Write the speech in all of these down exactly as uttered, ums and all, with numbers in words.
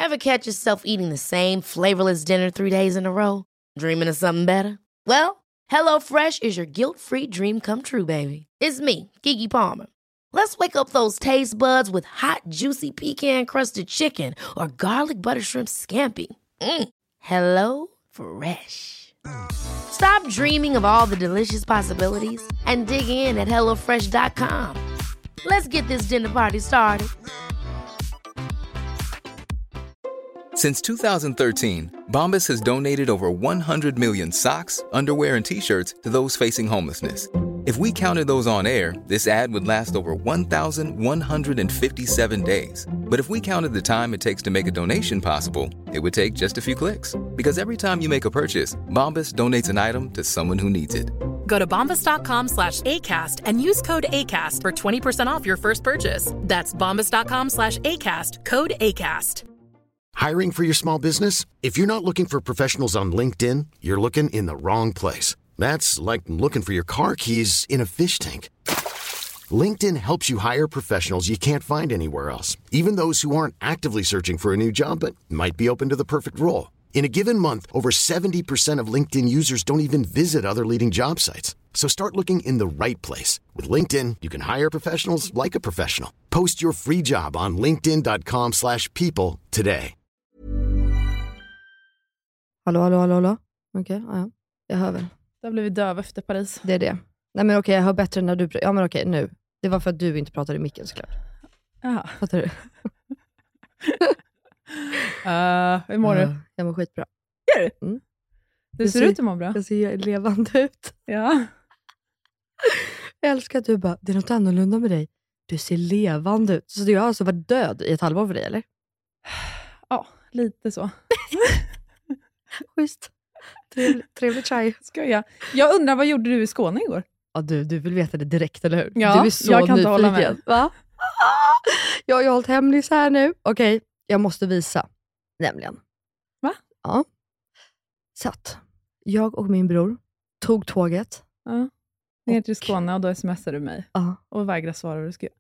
Ever catch yourself eating the same flavorless dinner three days in a row? Dreaming of something better? Well, HelloFresh is your guilt-free dream come true, baby. It's me, Keke Palmer. Let's wake up those taste buds with hot, juicy pecan-crusted chicken or garlic butter shrimp scampi. Mm. Hello Fresh. Stop dreaming of all the delicious possibilities and dig in at hello fresh dot com. Let's get this dinner party started. Since two thousand thirteen, Bombas has donated over one hundred million socks, underwear, and T-shirts to those facing homelessness. If we counted those on air, this ad would last over one thousand one hundred fifty-seven days. But if we counted the time it takes to make a donation possible, it would take just a few clicks. Because every time you make a purchase, Bombas donates an item to someone who needs it. Go to bombas.com slash ACAST and use code ACAST for twenty percent off your first purchase. That's bombas.com slash ACAST, code ACAST. Hiring for your small business? If you're not looking for professionals on LinkedIn, you're looking in the wrong place. That's like looking for your car keys in a fish tank. LinkedIn helps you hire professionals you can't find anywhere else, even those who aren't actively searching for a new job but might be open to the perfect role. In a given month, over seventy percent of LinkedIn users don't even visit other leading job sites. So start looking in the right place. With LinkedIn, you can hire professionals like a professional. Post your free job on linkedin.com slash people today. Hallå, hallå, hallå, hallå. Okej, okay, ja, jag hör väl. Då blev vi döv efter Paris. Det är det. Nej men okej, okay, jag hör bättre när du... Ja men okej, okay, nu. Det var för att du inte pratade i micken såklart. Jaha. Fattar du? uh, hur mår uh, du? Jag mår skitbra. Gör du? Mm. Du ser, ser ut att må bra. Jag ser levande ut. Ja. Jag älskar att du bara, det är något annorlunda med dig. Du ser levande ut. Så du har alltså varit död i ett halvår för dig, eller? Ja, lite så. Schysst. Trevligt, trevligt tjej. Ska jag? Jag undrar, vad gjorde du i Skåne igår? Ja, du, du vill veta det direkt, eller hur? Ja, du är så jag kan nyfiken. inte hålla med. Va? Jag har ju hållit hemlis här nu. Okej, okay, jag måste visa. Nämligen. Va? Ja. Så att jag och min bror tog tåget. Ja. Ner till Skåne och då smsade du mig. Ja. Och vägrade svara vad du skulle.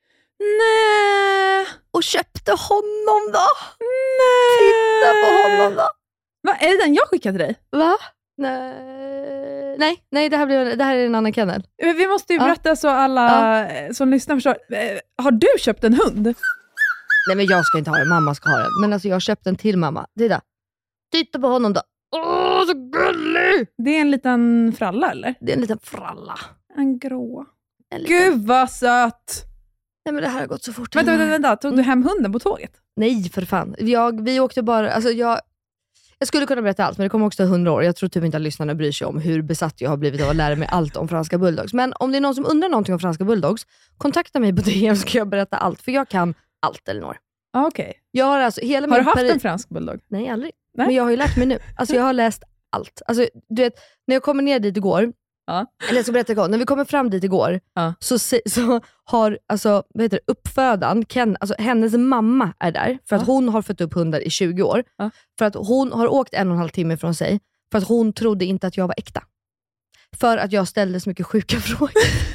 Nej! Och köpte honom då. Nej! Titta på honom då. Va? Är det den jag skickade till dig? Va? Nej, nej, nej det, här blir, det här är en annan kennel. Vi måste ju berätta ja. så alla ja. som lyssnar förstår. Har du köpt en hund? Nej men jag ska inte ha den, mamma ska ha den. Men alltså jag har köpt den till mamma. Titta, titta på honom då. Åh, så gullig! Det är en liten fralla eller? Det är en liten fralla. En grå. En liten... Gud vad söt! Nej men det här har gått så fort. Vänta, vänta, vänta. Tog du hem hunden på tåget? Nej för fan. Jag, vi åkte bara, alltså jag... Jag skulle kunna berätta allt, men det kommer också hundra år. Jag tror typ inte att lyssnarna bryr sig om hur besatt jag har blivit av att lära mig allt om franska bulldogs. Men om det är någon som undrar någonting om franska bulldogs, kontakta mig på D M så ska jag berätta allt. För jag kan allt, Elinor. Ah, okej. Okay. Jag har alltså hela har du haft peri- en fransk bulldog? Nej, aldrig. Nej? Men jag har ju lärt mig nu. Alltså jag har läst allt. Alltså du vet, när jag kommer ner dit igår, ja. eller jag ska berätta igår, när vi kommer fram dit igår, ja. så, så har alltså, vad heter det, uppfödaren, Ken, alltså hennes mamma är där, för att ja. hon har fött upp hundar i tjugo år. Ja. För att hon har åkt en och en halv timme från sig, för att hon trodde inte att jag var äkta. För att jag ställde så mycket sjuka frågor.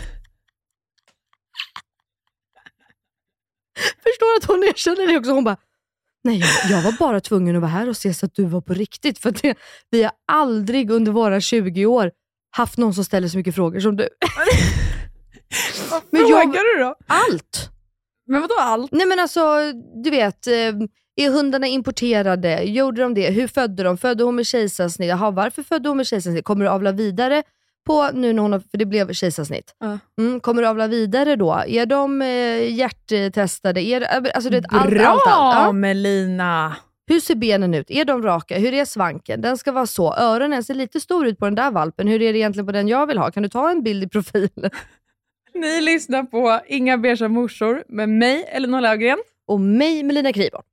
Förstår att hon erkänner det också. Hon bara, nej jag, jag var bara tvungen att vara här och se så att du var på riktigt. För att det, vi har aldrig under våra tjugo år haft någon som ställer så mycket frågor som du. Vad men frågar jag, du då? Allt. Men vadå allt? Nej men alltså, du vet, är hundarna importerade? Gjorde de det? Hur födde de? Födde hon med kejsarsnitt? Jaha, varför födde hon med kejsarsnitt? Kommer du avla vidare på nu när hon har, för det blev kejsarsnitt. Uh. Mm, kommer du avla vidare då? Är de eh, hjärttestade? Är, alltså, det, Bra allt, allt, allt. Ja. Melina! Hur ser benen ut? Är de raka? Hur är svanken? Den ska vara så. Öronen ser lite stor ut på den där valpen. Hur är det egentligen på den jag vill ha? Kan du ta en bild i profilen? Ni lyssnar på Inga Beige morsor med mig, Elinor Löfgren. Och mig, Melina Kriborn.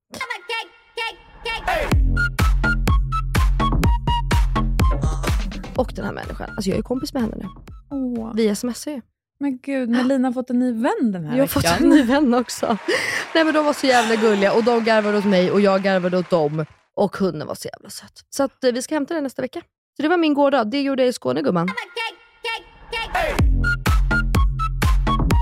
Och den här människan. Alltså jag är kompis med henne nu. Åh. Vi smsar ju. Men gud, Melina har fått en ny vän den här Jag har veckan. fått en ny vän också. Nej men de var så jävla gulliga. Och de garvade åt mig och jag garvade åt dem. Och hunden var så jävla söt. Så att eh, vi ska hämta den nästa vecka. Så det var min gårdag. Det gjorde jag i Skåne, gumman.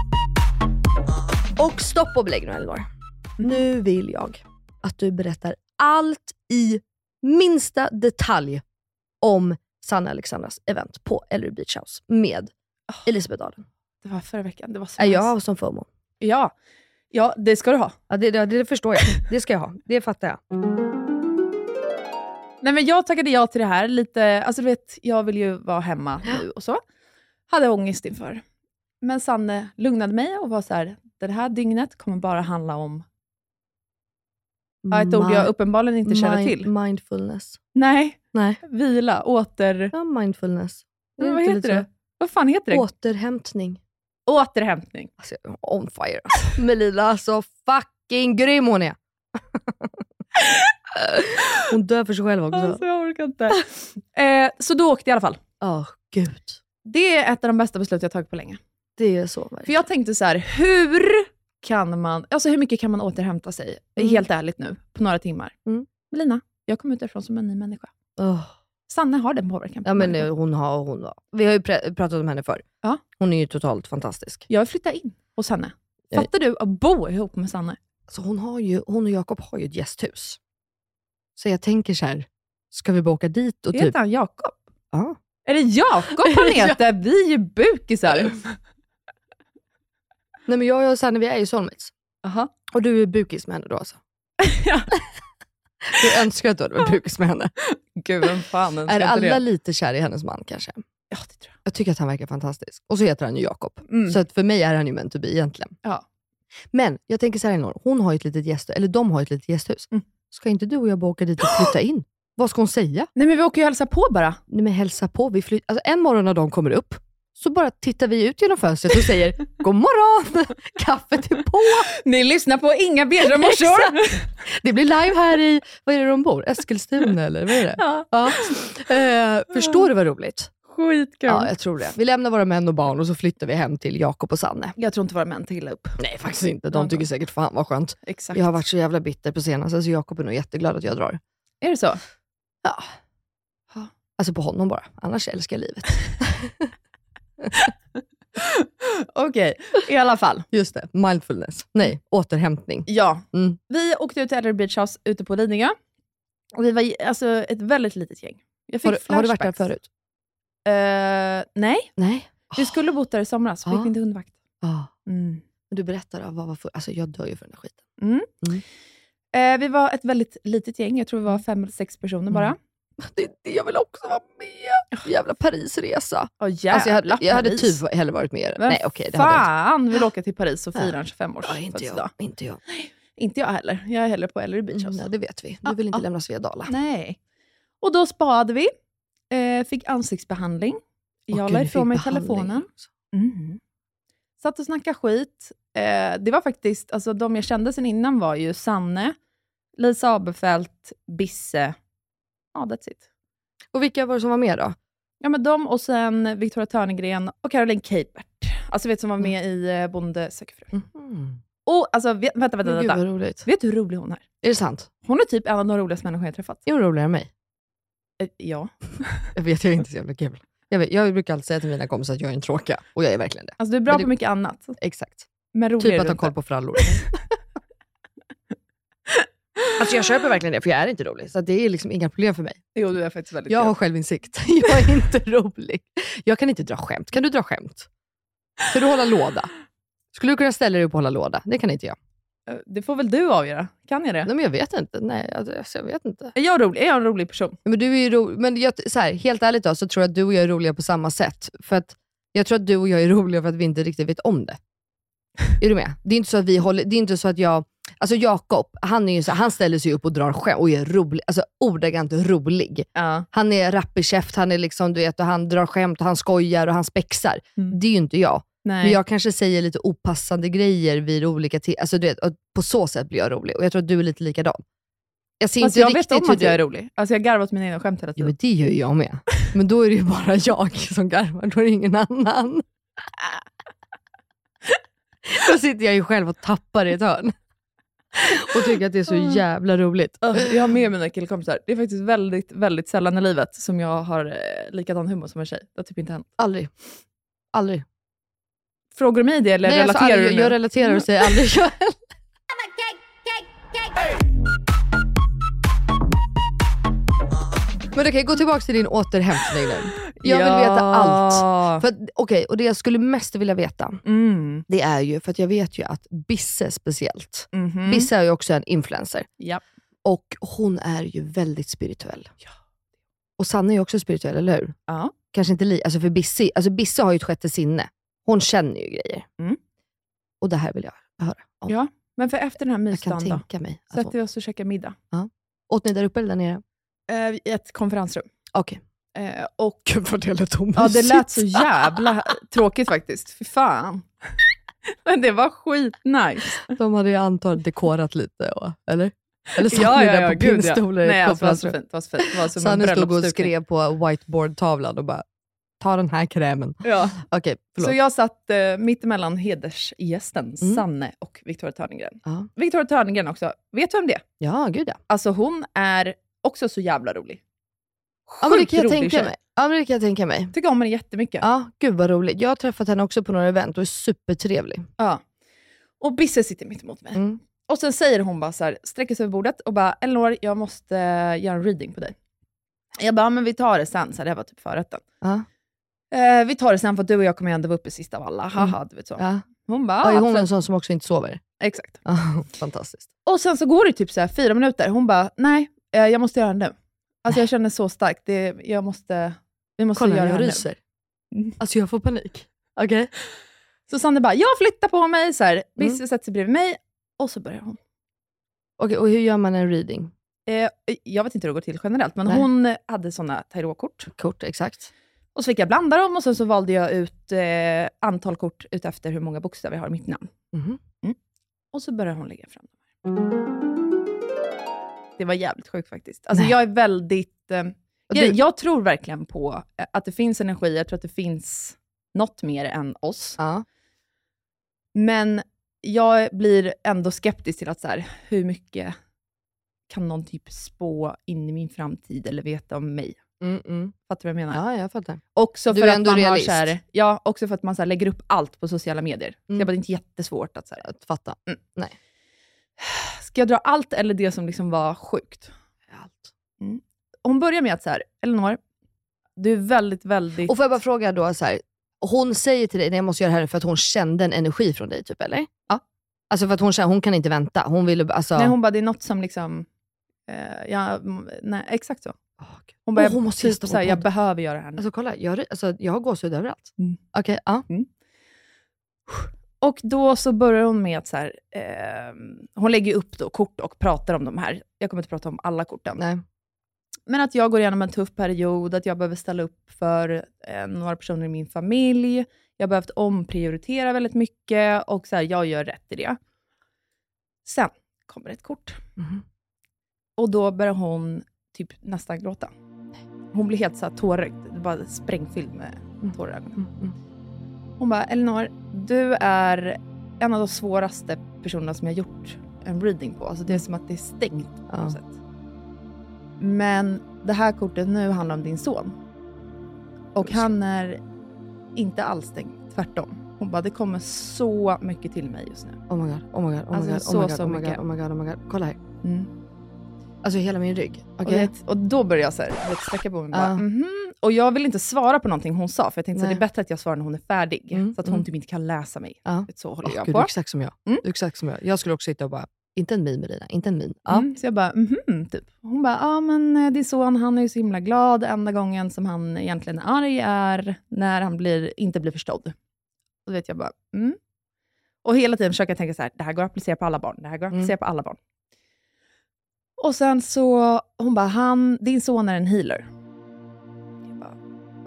Och stopp och belägg nu, Elinor. Nu vill jag att du berättar allt i minsta detalj om Sanne Alexandras event på Ellery Beach House med oh, Elisabeth Arden. Det var förra veckan. Det var så är jag som förmån. Ja. Ja, det ska du ha. Ja, det, det, det förstår jag. Det ska jag ha. Det fattar jag. Nej, men jag tackade ja till det här. Lite, alltså du vet, jag vill ju vara hemma nu och så. Hade ångest inför. Men Sanne lugnade mig och var så här, det här dygnet kommer bara handla om ja, ett ord jag uppenbarligen inte känner mind, till. Mindfulness. Nej. Nej. Vila, åter... Ja, mindfulness. Det vad heter det? Så. Vad fan heter det? Återhämtning. Återhämtning. Alltså, on fire. Melina, alltså fucking grym hon är. Hon dör för sig själv också. Alltså, jag orkar inte. eh, så då åkte jag i alla fall. Åh, oh, gud. Det är ett av de bästa beslut jag tagit på länge. Det är så verkligen. För jag tänkte så här, hur kan man, alltså hur mycket kan man återhämta sig? Mm. Helt ärligt nu, på några timmar. Mm. Melina, jag kom ut ifrån som en ny människa. Oh. Sanne har den påverkan på ja, men människa. hon har, hon har. Vi har ju pr- pratat om henne förr. Ja. Hon är ju totalt fantastisk. Jag vill flytta in hos henne. Fattar du att bo ihop med Sanne? Alltså hon, har ju, hon och Jakob har ju ett gästhus. Så jag tänker så här, ska vi bara åka dit? Och heter typ... han Jakob? Ja. Är det Jakob han heter? Vi är ju bukisar. Nej, men jag och Sanne, vi är ju soulmates. Aha. Och du är bukis med henne då alltså? Ja. Du önskar att du hade varit bukis med henne. Gud, vem fan är alla det? Lite kär i hennes man kanske? Ja, det tror jag. Jag tycker att han verkar fantastisk. Och så heter han ju Jakob. Mm. Så att för mig är han ju meant to be egentligen. Ja. Men jag tänker så här, Elinor, hon har ju ett litet gästhus. Eller de har ett litet gästhus. Mm. Ska inte du och jag bara åka dit och flytta in? Vad ska hon säga? Nej, men vi åker ju hälsa på bara. Nej, men hälsa på. Vi fly- alltså, en morgon när de kommer upp så bara tittar vi ut genom fönstret och säger god morgon, kaffet är på. Ni lyssnar på Inga Bedra morsor. Det blir live här i, vad är det de bor? Eskilstuna eller vad är det? Ja. Ja. Uh, förstår du vad roligt? Skitkul. Ja, jag tror det. Vi lämnar våra män och barn och så flyttar vi hem till Jakob och Sanne. Jag tror inte våra män till upp. Nej, faktiskt inte. De tycker säkert fan vad skönt. Exakt. Jag har varit så jävla bitter på senaste, så Jakob är nog jätteglad att jag drar. Är det så? Ja. Alltså på honom bara. Annars älskar jag livet. Okej, okay. I alla fall. Just det, mindfulness. Nej, återhämtning. Ja, mm. Vi åkte ut till Ellery Beach House ute på Lidingö. Och vi var alltså ett väldigt litet gäng. Jag fick har, du, har du varit där förut? Uh, nej. Nej. Vi oh. skulle bott där i somras, så fick vi inte hundvakt. Oh. Mm. Du berättar, vad var för, alltså jag dör ju för den här skiten. Mm. Mm. Uh, vi var ett väldigt litet gäng, jag tror vi var fem eller sex personer mm. bara. Det är det jag vill också vara med. Jävla Parisresa. Oh, jävla alltså jag hade, jag hade Paris. typ hellre varit med. Men Nej, okay, det fan hade vill åka till Paris och fira en tjugofem års ja, inte jag, inte jag. Nej, inte jag heller. Jag är heller på Ellery Beach House. Mm, ja, det vet vi. Du vill ah, inte ah. lämna Svedala. Nej. Och då spade vi. Eh, fick ansiktsbehandling. Jag oh, la ifrån mig telefonen. Mm. Satt och snackade skit. Eh, det var faktiskt, alltså de jag kände sen innan var ju Sanne, Lisa Aberfelt, Bisse. Ja, that's it. Och vilka var det som var med då? Ja, men de och sen Victoria Törnegren och Caroline Capert. Alltså vet som var med mm. i eh, Bonde söker fru. Mm. Och alltså, vet, vänta, vänta, vänta. Gud, vad roligt. Vet du hur rolig hon är? Är det sant? Hon är typ en av de roligaste människor jag träffat. Är hon roligare än mig? Eh, ja. Jag vet, jag är inte så jävla kul. Jag, vet, jag brukar alltid säga till mina kompisar att jag är en tråkiga. Och jag är verkligen det. Alltså du är bra men på det... mycket annat. Exakt. Men rolig typ att ha koll på frallor. Alltså jag köper verkligen det, för jag är inte rolig. Så det är liksom inga problem för mig. Jo, du är faktiskt väldigt Jag kul. har självinsikt. Jag är inte rolig. Jag kan inte dra skämt. Kan du dra skämt? Kan du hålla låda? Skulle du kunna ställa dig upp och hålla låda? Det kan inte jag. Det får väl du avgöra. Kan jag det? Nej, men jag vet inte. Nej, alltså, jag vet inte. Är jag rolig? Är jag en rolig person? Men du är ju rolig. Men jag, så här, helt ärligt då, så tror jag att du och jag är roliga på samma sätt. För att jag tror att du och jag är roliga för att vi inte riktigt vet om det. Är du med? Det är inte så att vi håller, det är inte så att jag, alltså Jakob, han är ju så, han ställer sig upp och drar skämt och är rolig, alltså ordagrant rolig. Uh. Han är rapp i käft, han är liksom, du vet, och han drar skämt och han skojar och han spexar. Mm. Det är ju inte jag. Nej. Men jag kanske säger lite opassande grejer vid olika till, alltså du vet, och på så sätt blir jag rolig. Och jag tror att du är lite likadan. Jag ser alltså inte jag riktigt vet om att du... jag är rolig. Alltså jag garvar åt mina egna skämt hela tiden. Ja, men det gör ju jag med. Men då är det ju bara jag som garvar, då är det ingen annan. Då sitter jag ju själv och tappar i ett hörn. Och tycker att det är så jävla roligt. Jag har med mina killkompisar. Det är faktiskt väldigt, väldigt sällan i livet som jag har eh, likadan humor som en tjej. Det har typ inte hänt. Aldrig. Aldrig. Frågar du mig det eller Nej, relaterar alltså, du jag, nu? jag relaterar och säger aldrig. Men okej, okay, gå tillbaka till din återhämtning nu. Jag vill ja. veta allt. För okej, okay, och det jag skulle mest vilja veta, mm. det är ju, för att jag vet ju att Bisse speciellt, mm-hmm. Bisse är ju också en influencer. Ja. Och hon är ju väldigt spirituell. Ja. Och Sanna är ju också spirituell, eller hur? Ja. Kanske inte li, alltså för Bisse, alltså Bisse har ju ett sjätte sinne. Hon känner ju grejer. Mm. Och det här vill jag höra om. Ja, men för efter den här mysdagen då. Jag kan tänka mig. Så att vi oss och käkar middag. Ja. Åt ni där uppe eller där nere? Uh, I ett konferensrum. Okej. Okay. Uh, och Gud vad det lät så ja, det lät så jävla tråkigt faktiskt. Fy fan. Men det var skitnice. De hade ju antagligen dekorat lite, eller? Eller satt ja, ni ja, där ja, på pinnstolar? Ja. Nej, alltså, det var så fint. Det var så fint. Det var som Sanne stod och skrev på whiteboard-tavlan och bara, ta den här krämen. Ja. Okay, så jag satt uh, mitt emellan hedersgästen mm. Sanne och Victoria Törnegren. Uh. Victoria Törnegren också. Vet du vem det är? Ja, gud ja. Alltså hon är också så jävla rolig. Sjukt ja, men det kan jag tänka tjej. mig. Ja, men det kan jag tänka mig. Tycker om henne jättemycket. Ja, gud vad roligt. Jag har träffat henne också på några event och är supertrevlig. Ja. Och Bisse sitter mitt emot mig. Mm. Och sen säger hon bara så här, sträcker sig över bordet och bara, Elinor, jag måste uh, göra en reading på dig. Jag bara, men vi tar det sen. Så här, det här var typ förrätten. Ja. Uh, vi tar det sen för att du och jag kommer ändå vara uppe sista av alla. Haha, mm. du vet så. Ja. Hon bara, ja, är hon en sån som också inte sover? Exakt. Oh, fantastiskt. Och sen så går det typ så här fyra minuter. Hon bara, nej, uh, jag måste göra det nu. Alltså nej. Jag känner så starkt. Det, jag måste, vi måste Kolla, göra jag det ryser. Nu. Alltså jag får panik. Okej. Okay. Så Sanne bara, jag flyttar på mig. Så här, Bisse mm. sätter sig bredvid mig. Och så börjar hon. Okej, okay, och hur gör man en reading? Eh, jag vet inte hur det går till generellt. Men nej. Hon hade såna tarotkort. Kort, exakt. Och så fick jag blanda dem och sen så valde jag ut eh, antal kort ut efter hur många bokstäver jag har i mitt namn. Mm. Mm. Och så började hon lägga fram dem. Det var jävligt sjukt faktiskt. Alltså nej. Jag är väldigt... Eh, jag, jag tror verkligen på att det finns energi. Jag tror att det finns något mer än oss. Ja. Men jag blir ändå skeptisk till att så här, hur mycket kan någon typ spå in i min framtid eller veta om mig? Mm, mm. Fattar du vad jag menar? Ja, jag fattar. Också du för är att ändå man realist. Har så här, ja, också för att man så här, lägger upp allt på sociala medier. Mm. Så jag bara, det är inte jättesvårt att, så här, att fatta. Mm. Nej. Ska jag dra allt eller det som liksom var sjukt? Allt. Mm. Hon börjar med att så här, Elinor, du är väldigt, väldigt... Och får jag bara fråga då så här, hon säger till dig, nej jag måste göra det här för att hon kände en energi från dig typ, eller? Ja. Alltså för att hon känner, hon kan inte vänta. Hon vill alltså... Nej, hon bara, det är något som liksom... Eh, ja, nej, exakt så. Oh, hon bara, oh, hon måste typ, såhär, jag behöver göra det här nu. Alltså kolla, jag, alltså, jag har gåshud överallt. Mm. Okej, okay, ja. Mm. Och då så börjar hon med att så här, eh, hon lägger upp då kort och pratar om de här. Jag kommer inte prata om alla korten. Nej. Men att jag går igenom en tuff period, att jag behöver ställa upp för eh, några personer i min familj. Jag har behövt omprioritera väldigt mycket och så här, jag gör rätt i det. Sen kommer ett kort. Mm. Och då börjar hon typ nästan gråta. Hon blir helt så här tårögd. Det är bara sprängfylld med tårar. Mm. Mm. Hon bara, Elinor, du är en av de svåraste personerna som jag har gjort en reading på. Alltså det är som att det är stängt på ja. något sätt. Men det här kortet nu handlar om din son. Och han är inte alls stängt, tvärtom. Hon bara, det kommer så mycket till mig just nu. Oh my god, oh my god, oh my alltså, god, så, oh my god, så oh my god, oh my god, oh my god. Kolla här. Mm. Alltså hela min rygg. Okay. Och, vet, och då börjar jag så här, vet, sträcka på mig. Bara, uh. mm-hmm. Och jag vill inte svara på någonting hon sa. För jag tänkte att det är bättre att jag svarar när hon är färdig. Mm. Så att hon mm. typ inte kan läsa mig. Uh. Vet, så håller oh, jag Gud, på. Du är exakt som jag. Mm. Du är exakt som jag. Jag skulle också sitta och bara, inte en min Melina, inte en min. Ja. Mm. Så jag bara, mhm, typ. Hon bara, ja men din son, han är ju så himla glad. Enda gången som han egentligen är arg är när han blir, inte blir förstådd. Och då vet jag bara, mm. Och hela tiden försöker jag tänka så här, det här går att applicera på alla barn. Det här går att applicera mm. på alla barn. Och sen så, hon bara, han, din son är en healer. Jag bara,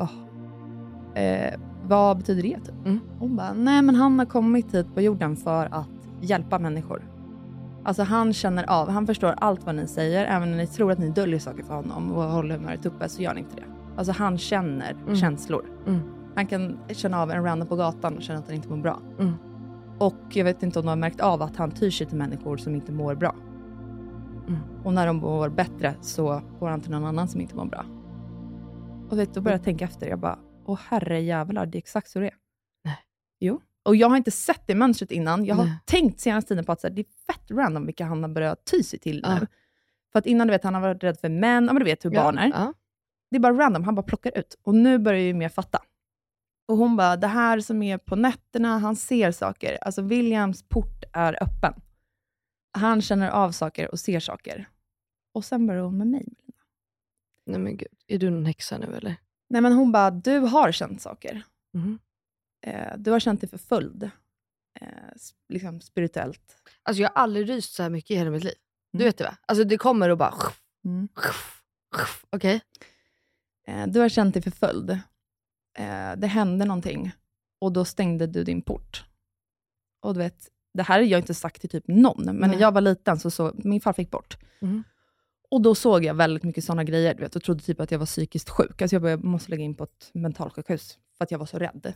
oh. eh, vad betyder det typ? Mm. Hon bara, nej men han har kommit hit på jorden för att hjälpa människor. Alltså han känner av, han förstår allt vad ni säger. Även när ni tror att ni döljer saker för honom och håller humöret uppe, så gör ni inte det. Alltså han känner mm. känslor. Mm. Han kan känna av en random på gatan och känna att han inte mår bra. Mm. Och jag vet inte om de har märkt av att han tyr sig till människor som inte mår bra. Mm. Och när de mår bättre så går han till någon annan som inte mår bra. Och vet, då börjar jag tänka efter. Jag bara, åh herre jävlar, det är exakt så det är. Nej. Jo. Och jag har inte sett det mönstret innan. Jag har Nej. tänkt senaste tiden på att så här, det är fett random vilka han har börjat ty sig till ja. nu. För att innan, du vet, han har varit rädd för män. Ja, men du vet hur ja. barn är. Ja. Det är bara random, han bara plockar ut. Och nu börjar ju mer fatta. Och hon bara, det här som är på nätterna, han ser saker. Alltså Williams port är öppen. Han känner av saker och ser saker. Och sen börjar hon med mig. Nej men gud, är du någon häxa nu eller? Nej men hon bara, du har känt saker. Mm. Eh, du har känt dig förföljd. Eh, liksom spirituellt. Alltså jag har aldrig ryst så här mycket i hela mitt liv. Du Mm. vet det va? Alltså det kommer och bara... Mm. Okej. Okay. Eh, du har känt dig förföljd. Eh, det hände någonting. Och då stängde du din port. Och du vet, det här har jag inte sagt till typ någon. Men Nej. när jag var liten så såg min far fick bort. Mm. Och då såg jag väldigt mycket sådana grejer. Du vet, och trodde typ att jag var psykiskt sjuk. Alltså jag, bara, jag måste lägga in på ett mentalsjukhus. För att jag var så rädd.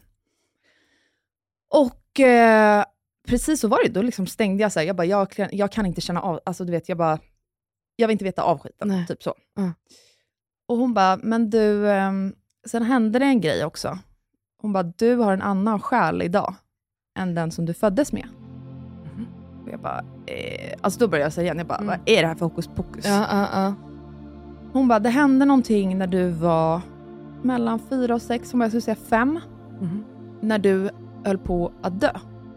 Och eh, precis så var det. Då liksom stängde jag så här. Jag bara, jag, jag kan inte känna av. Alltså du vet, jag bara... Jag vill inte veta av skiten. Nej. Typ så. Mm. Och hon bara, men du... Eh, sen hände det en grej också. Hon bara, du har en annan själ idag. Än den som du föddes med. Mm. Och jag bara... Eh, alltså då började jag säga igen. Jag bara, Mm. vad är det här för hokus pokus? Ja, ja, ja. Hon bara, det hände någonting när du var mellan fyra och sex. Hon bara, jag skulle säga fem. Mm. När du höll på att dö.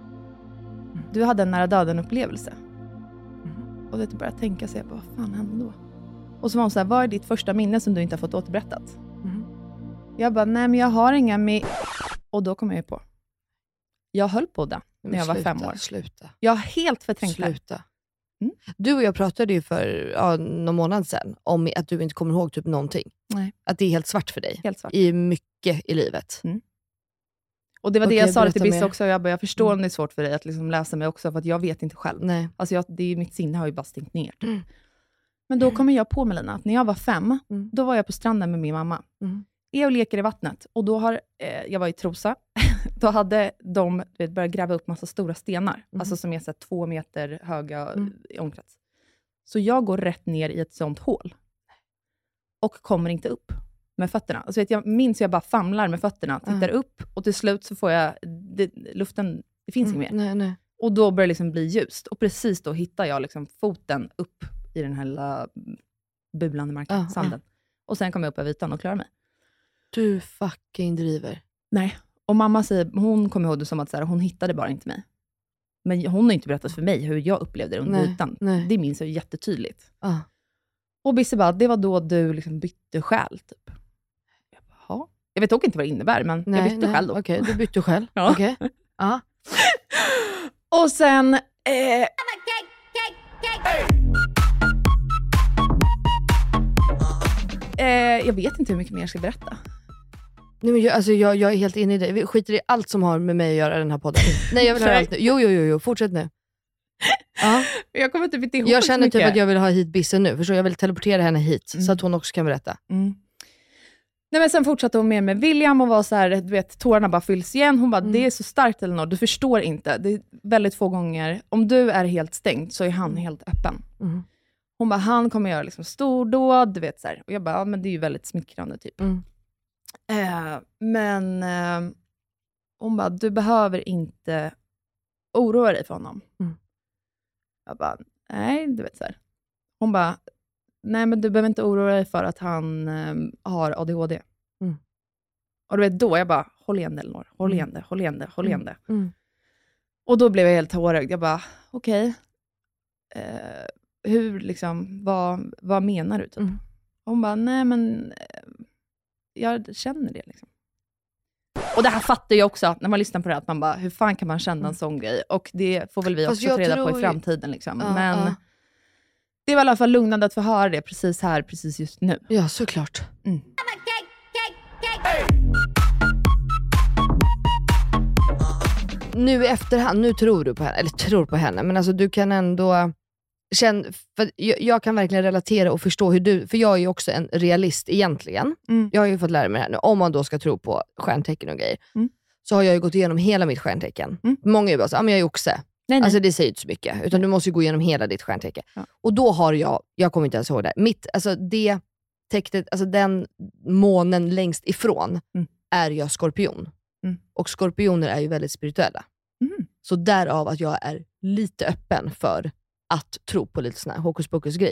Du hade en nära döden upplevelse. Mm. Och vet du, började tänka sig, vad fan hände då? Och så var hon så här, vad är ditt första minne som du inte har fått återberättat? Mm. Jag bara, nej men jag har inga med. Och då kom jag ju på. Jag höll på det när jag var sluta, fem år. Sluta. Jag har helt förträngt det. Sluta. Mm. Du och jag pratade ju för ja, någon månad sedan om att du inte kommer ihåg typ någonting. Nej. Att det är helt svart för dig. Helt svart. I mycket i livet. Mm. Och det var Okej, det jag sa till berätta Bissa mer. också. Jag, bara, jag förstår Mm. om det är svårt för dig att liksom läsa mig också. För att jag vet inte själv. Nej. Alltså jag, det är, mitt sinne har ju bara stängt ner. Mm. Men då kommer jag på Melina att när jag var fem. Mm. Då var jag på stranden med min mamma. Mm. Är och leker i vattnet. Och då har, eh, jag var i Trosa. Då hade de du vet, börjat gräva upp massa stora stenar. Mm. Alltså som är så här, två meter höga Mm. i omkrets. Så jag går rätt ner i ett sånt hål. Och kommer inte upp med fötterna. Alltså vet, jag minns hur jag bara famlar med fötterna. Tittar Mm. upp och till slut så får jag det, luften, det finns Mm. inget mer. Nej, nej. Och då börjar det liksom bli ljust. Och precis då hittar jag liksom foten upp i den här lilla bulande marken, Ja, sanden. Och sen kommer jag upp över ytan och klarar mig. Du fucking driver. Nej. Och mamma säger, hon kommer ihåg det som att så här, hon hittade bara inte mig. Men hon har inte berättat för mig hur jag upplevde det under Nej, ytan. nej. Det minns jag jättetydligt. Ah. Och Bisse bara, det var då du liksom bytte själ typ. Jag bara, ja. Jag vet dock inte vad det innebär, men Nej, jag bytte nej. själ då. Okej, du bytte själv. Ja. Okej. Ja. Och sen... Eh, eh, jag vet inte hur mycket mer jag ska berätta. Nej, men jag, alltså, jag, jag är helt inne i det. Vi skiter i allt som har med mig att göra den här podden. Nej, jag vill höra Nej. allt nu. Jo, jo, jo, jo. Fortsätt nu. Ja. Jag kommer typ inte ihåg Jag så känner typ mycket. att jag vill ha hit Bisse nu. Förstår? Jag vill teleportera henne hit. Mm. Så att hon också kan berätta. Mm. Nej, men sen fortsatte hon med med William och var så här, du vet, tårarna bara fylls igen. Hon bara, Mm. det är så starkt Elinor, du förstår inte. Det är väldigt få gånger. Om du är helt stängd så är han helt öppen. Mm. Hon bara, han kommer göra liksom stordåd, du vet så här. Och jag bara, ja, men det är ju väldigt smickrande typ. Mm. Eh, men eh, hon bara, du behöver inte oroa dig för honom. Mm. Jag bara, nej, du vet så här. Hon bara, nej men du behöver inte oroa dig för att han eh, har A D H D. Mm. Och du vet då, jag bara, håll igen det Elinor, håll Mm. igen det, håll igen det, håll igen det. Mm. Och då blev jag helt tårögd. Jag bara, okej. Eh, hur liksom, vad, vad menar du typ? Mm. Hon bara, nej men eh, jag känner det liksom. Och det här fattar jag också, när man lyssnar på det, att man bara, hur fan kan man känna en Mm. sån grej? Och det får väl vi Fast också jag ta reda tror på i ju- framtiden liksom. Ja, men ja. det var i alla fall lugnande att få höra det precis här, precis just nu. Ja, såklart. Mm. Nu i efterhand, nu tror du på henne, eller tror på henne, men alltså du kan ändå känna, för jag, jag kan verkligen relatera och förstå hur du, för jag är ju också en realist egentligen. Mm. Jag har ju fått lära mig det här nu, om man då ska tro på stjärntecken och grejer, Mm. så har jag ju gått igenom hela mitt stjärntecken. Mm. Många är ju bara så, ja men jag är oxe. Nej, nej. Alltså det säger inte så mycket, utan du måste ju gå igenom hela ditt stjärntecken. Ja. Och då har jag, jag kommer inte ens ihåg det, mitt, alltså det tecknet, alltså den månen längst ifrån Mm. är jag skorpion. Mm. Och skorpioner är ju väldigt spirituella. Mm. Så därav att jag är lite öppen för att tro på lite såna här hokus pokus grejer.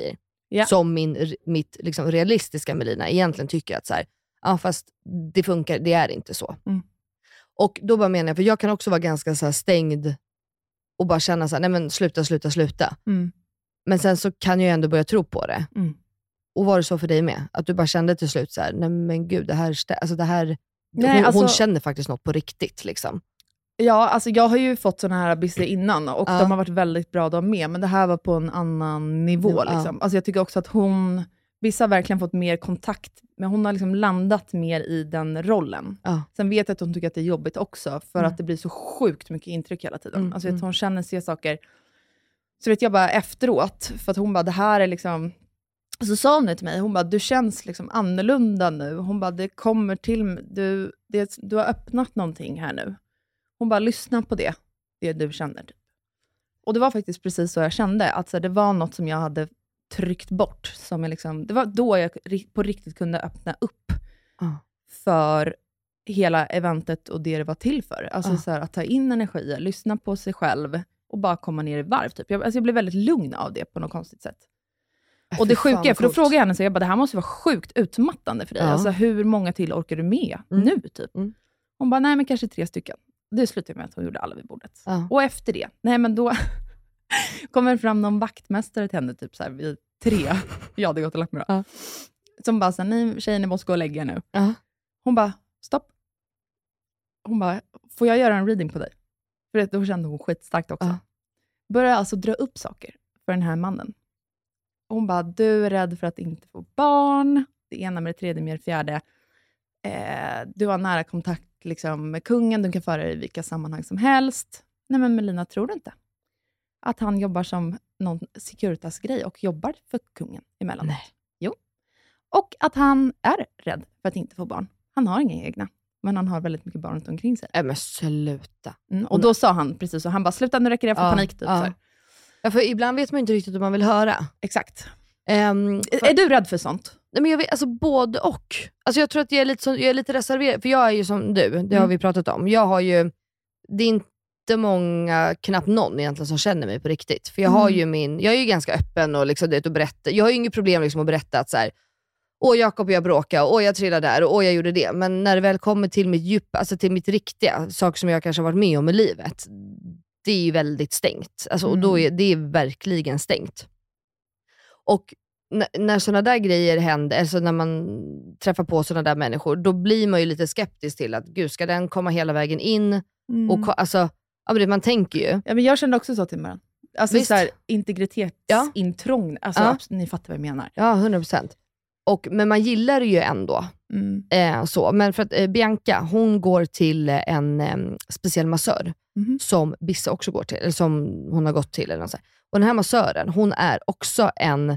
Ja. Som min, mitt liksom, realistiska Melina egentligen tycker att så här, ja fast det funkar, det är inte så. Mm. Och då bara menar jag, för jag kan också vara ganska så här, stängd och bara känna så här, nej men sluta, sluta, sluta. Mm. Men sen så kan jag ju ändå börja tro på det. Mm. Och var det så för dig med? Att du bara kände till slut så här, nej men gud, det här, alltså det här nej, hon, alltså, hon känner faktiskt något på riktigt liksom. Ja, alltså jag har ju fått såna här abyssor innan och ja. de har varit väldigt bra de med, men det här var på en annan nivå ja. liksom. Alltså jag tycker också att hon, vissa har verkligen fått mer kontakt, men hon har liksom landat mer i den rollen. Ja. Sen vet jag att hon tycker att det är jobbigt också, för mm. att det blir så sjukt mycket intryck hela tiden. Mm. Alltså vet, hon känner sig saker. Så vet jag bara efteråt, för att hon bara, det här är liksom, så sa hon det till mig, hon bara, du känns liksom annorlunda nu. Hon bara, det kommer till, du, det, du har öppnat någonting här nu. Hon bara, lyssna på det, det du känner. Typ. Och det var faktiskt precis så jag kände, att så, det var något som jag hade tryckt bort. Som jag liksom, det var då jag på riktigt kunde öppna upp uh. för hela eventet och det det var till för. Alltså uh. så här, att ta in energi, lyssna på sig själv och bara komma ner i varv. Typ. Jag, alltså jag blev väldigt lugn av det på något konstigt sätt. Äh, och det sjuka är, för då frågade jag henne, så jag bara, det här måste vara sjukt utmattande för dig. Uh. Alltså hur många till orkar du med mm. nu typ? Mm. Hon bara, nej men kanske tre stycken. Det slutade med att hon gjorde alla vid bordet. Uh. Och efter det, nej men då kommer fram någon vaktmästare till henne typ så här vid tre. Jag hade gått och lagt mig då. Uh. Som bara så nej tjejer, ni måste gå och lägga er nu. Uh. Hon bara, stopp. Hon bara, får jag göra en reading på dig? För då kände hon skitstarkt också. Uh. Började alltså dra upp saker för den här mannen. Hon bara, du är rädd för att inte få barn. Det ena med det tredje med det fjärde. Eh, du har nära kontakt liksom, med kungen. Du kan föra dig i vilka sammanhang som helst. Nej men Melina, tror du inte att han jobbar som någon Securitas-grej och jobbar för kungen emellanåt? Nej. Jo. Och att han är rädd för att inte få barn. Han har inga egna. Men han har väldigt mycket barn runt omkring sig. Äh, men sluta. Mm, och då sa han precis så. Han bara, sluta nu räcker det, jag får ja, panik. Typ, ja. ja, för ibland vet man inte riktigt vad man vill höra. Exakt. Um, för... Är du rädd för sånt? Nej, men jag vet, alltså både och. Alltså jag tror att jag är lite, så, jag är lite reserverad. För jag är ju som du, det mm. har vi pratat om. Jag har ju, det är inte många, knappt någon egentligen som känner mig på riktigt. För jag mm. har ju min, jag är ju ganska öppen och liksom det att berätta. Jag har ju inget problem liksom att berätta att så här, åh Jakob jag bråkade, åh jag trillade där, åh jag gjorde det. Men när det väl kommer till mitt djupa, alltså till mitt riktiga, saker som jag kanske har varit med om i livet, det är ju väldigt stängt. Alltså, mm. Och då är det är verkligen stängt. Och n- när sådana där grejer händer, alltså när man träffar på sådana där människor, då blir man ju lite skeptisk till att gud, ska den komma hela vägen in? Mm. Och alltså, ja, men man tänker ju. Ja, men jag kände också så till mig. Alltså så här, integritetsintrång. Ja. Alltså, ja. Ni fattar vad jag menar. Ja, hundra procent. Och, men man gillar det ju ändå. Mm. Eh, så. Men för att eh, Bianca, hon går till en eh, speciell massör. Mm. Som Bissa också går till. Eller som hon har gått till. Eller något så. Och den här massören, hon är också en...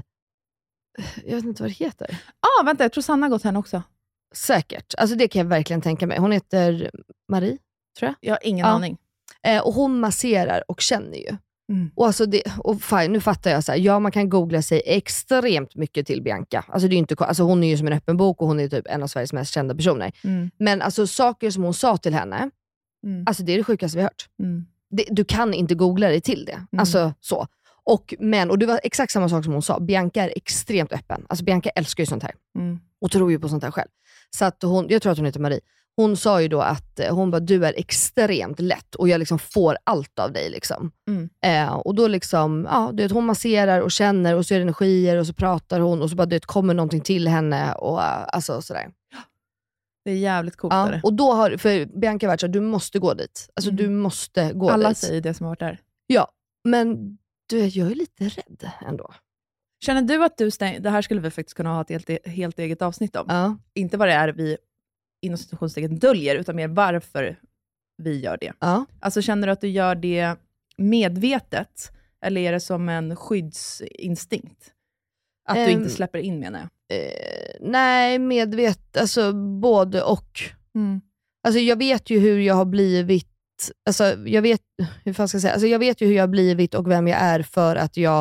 Jag vet inte vad det heter. Ja, ah, vänta. Jag tror Sanna har gått henne också. Säkert. Alltså det kan jag verkligen tänka mig. Hon heter Marie, tror jag. Jag har ingen ja. aning. Eh, och hon masserar och känner ju. Mm. Och, alltså det, och fine, nu fattar jag så här, ja man kan googla sig extremt mycket till Bianca. Alltså det är inte, alltså hon är ju som en öppen bok och hon är typ en av Sveriges mest kända personer. Mm. Men alltså saker som hon sa till henne, mm. alltså det är det sjukaste vi har hört. Mm. Det, du kan inte googla dig till det. Mm. Alltså så. Och, men, och det var exakt samma sak som hon sa. Bianca är extremt öppen. Alltså Bianca älskar ju sånt här. Mm. Och tror ju på sånt här själv. Så att hon, jag tror att hon heter Marie. Hon sa ju då att hon bara, du är extremt lätt och jag liksom får allt av dig. Liksom. Mm. Eh, och då liksom, ja, du vet, hon masserar och känner och så är det energier och så pratar hon och så bara, du vet, kommer någonting till henne och alltså sådär. Det är jävligt coolt. Ja, och då har, för Bianca har varit så, du måste gå dit. Alltså mm. du måste gå Alla dit. Alla säger det som har varit där. Ja, men du, jag är lite rädd ändå. Känner du att du stäng, det här skulle vi faktiskt kunna ha ett helt, helt eget avsnitt om. Ja. Inte vad det är vi inom situationstecken döljer, utan mer varför vi gör det. Ja. Alltså känner du att du gör det medvetet, eller är det som en skyddsinstinkt? Att um, du inte släpper in, menar jag. Eh, nej, medvetet, alltså både och. Mm. Alltså jag vet ju hur jag har blivit, alltså jag vet, hur fan ska jag säga, alltså jag vet ju hur jag har blivit och vem jag är för att jag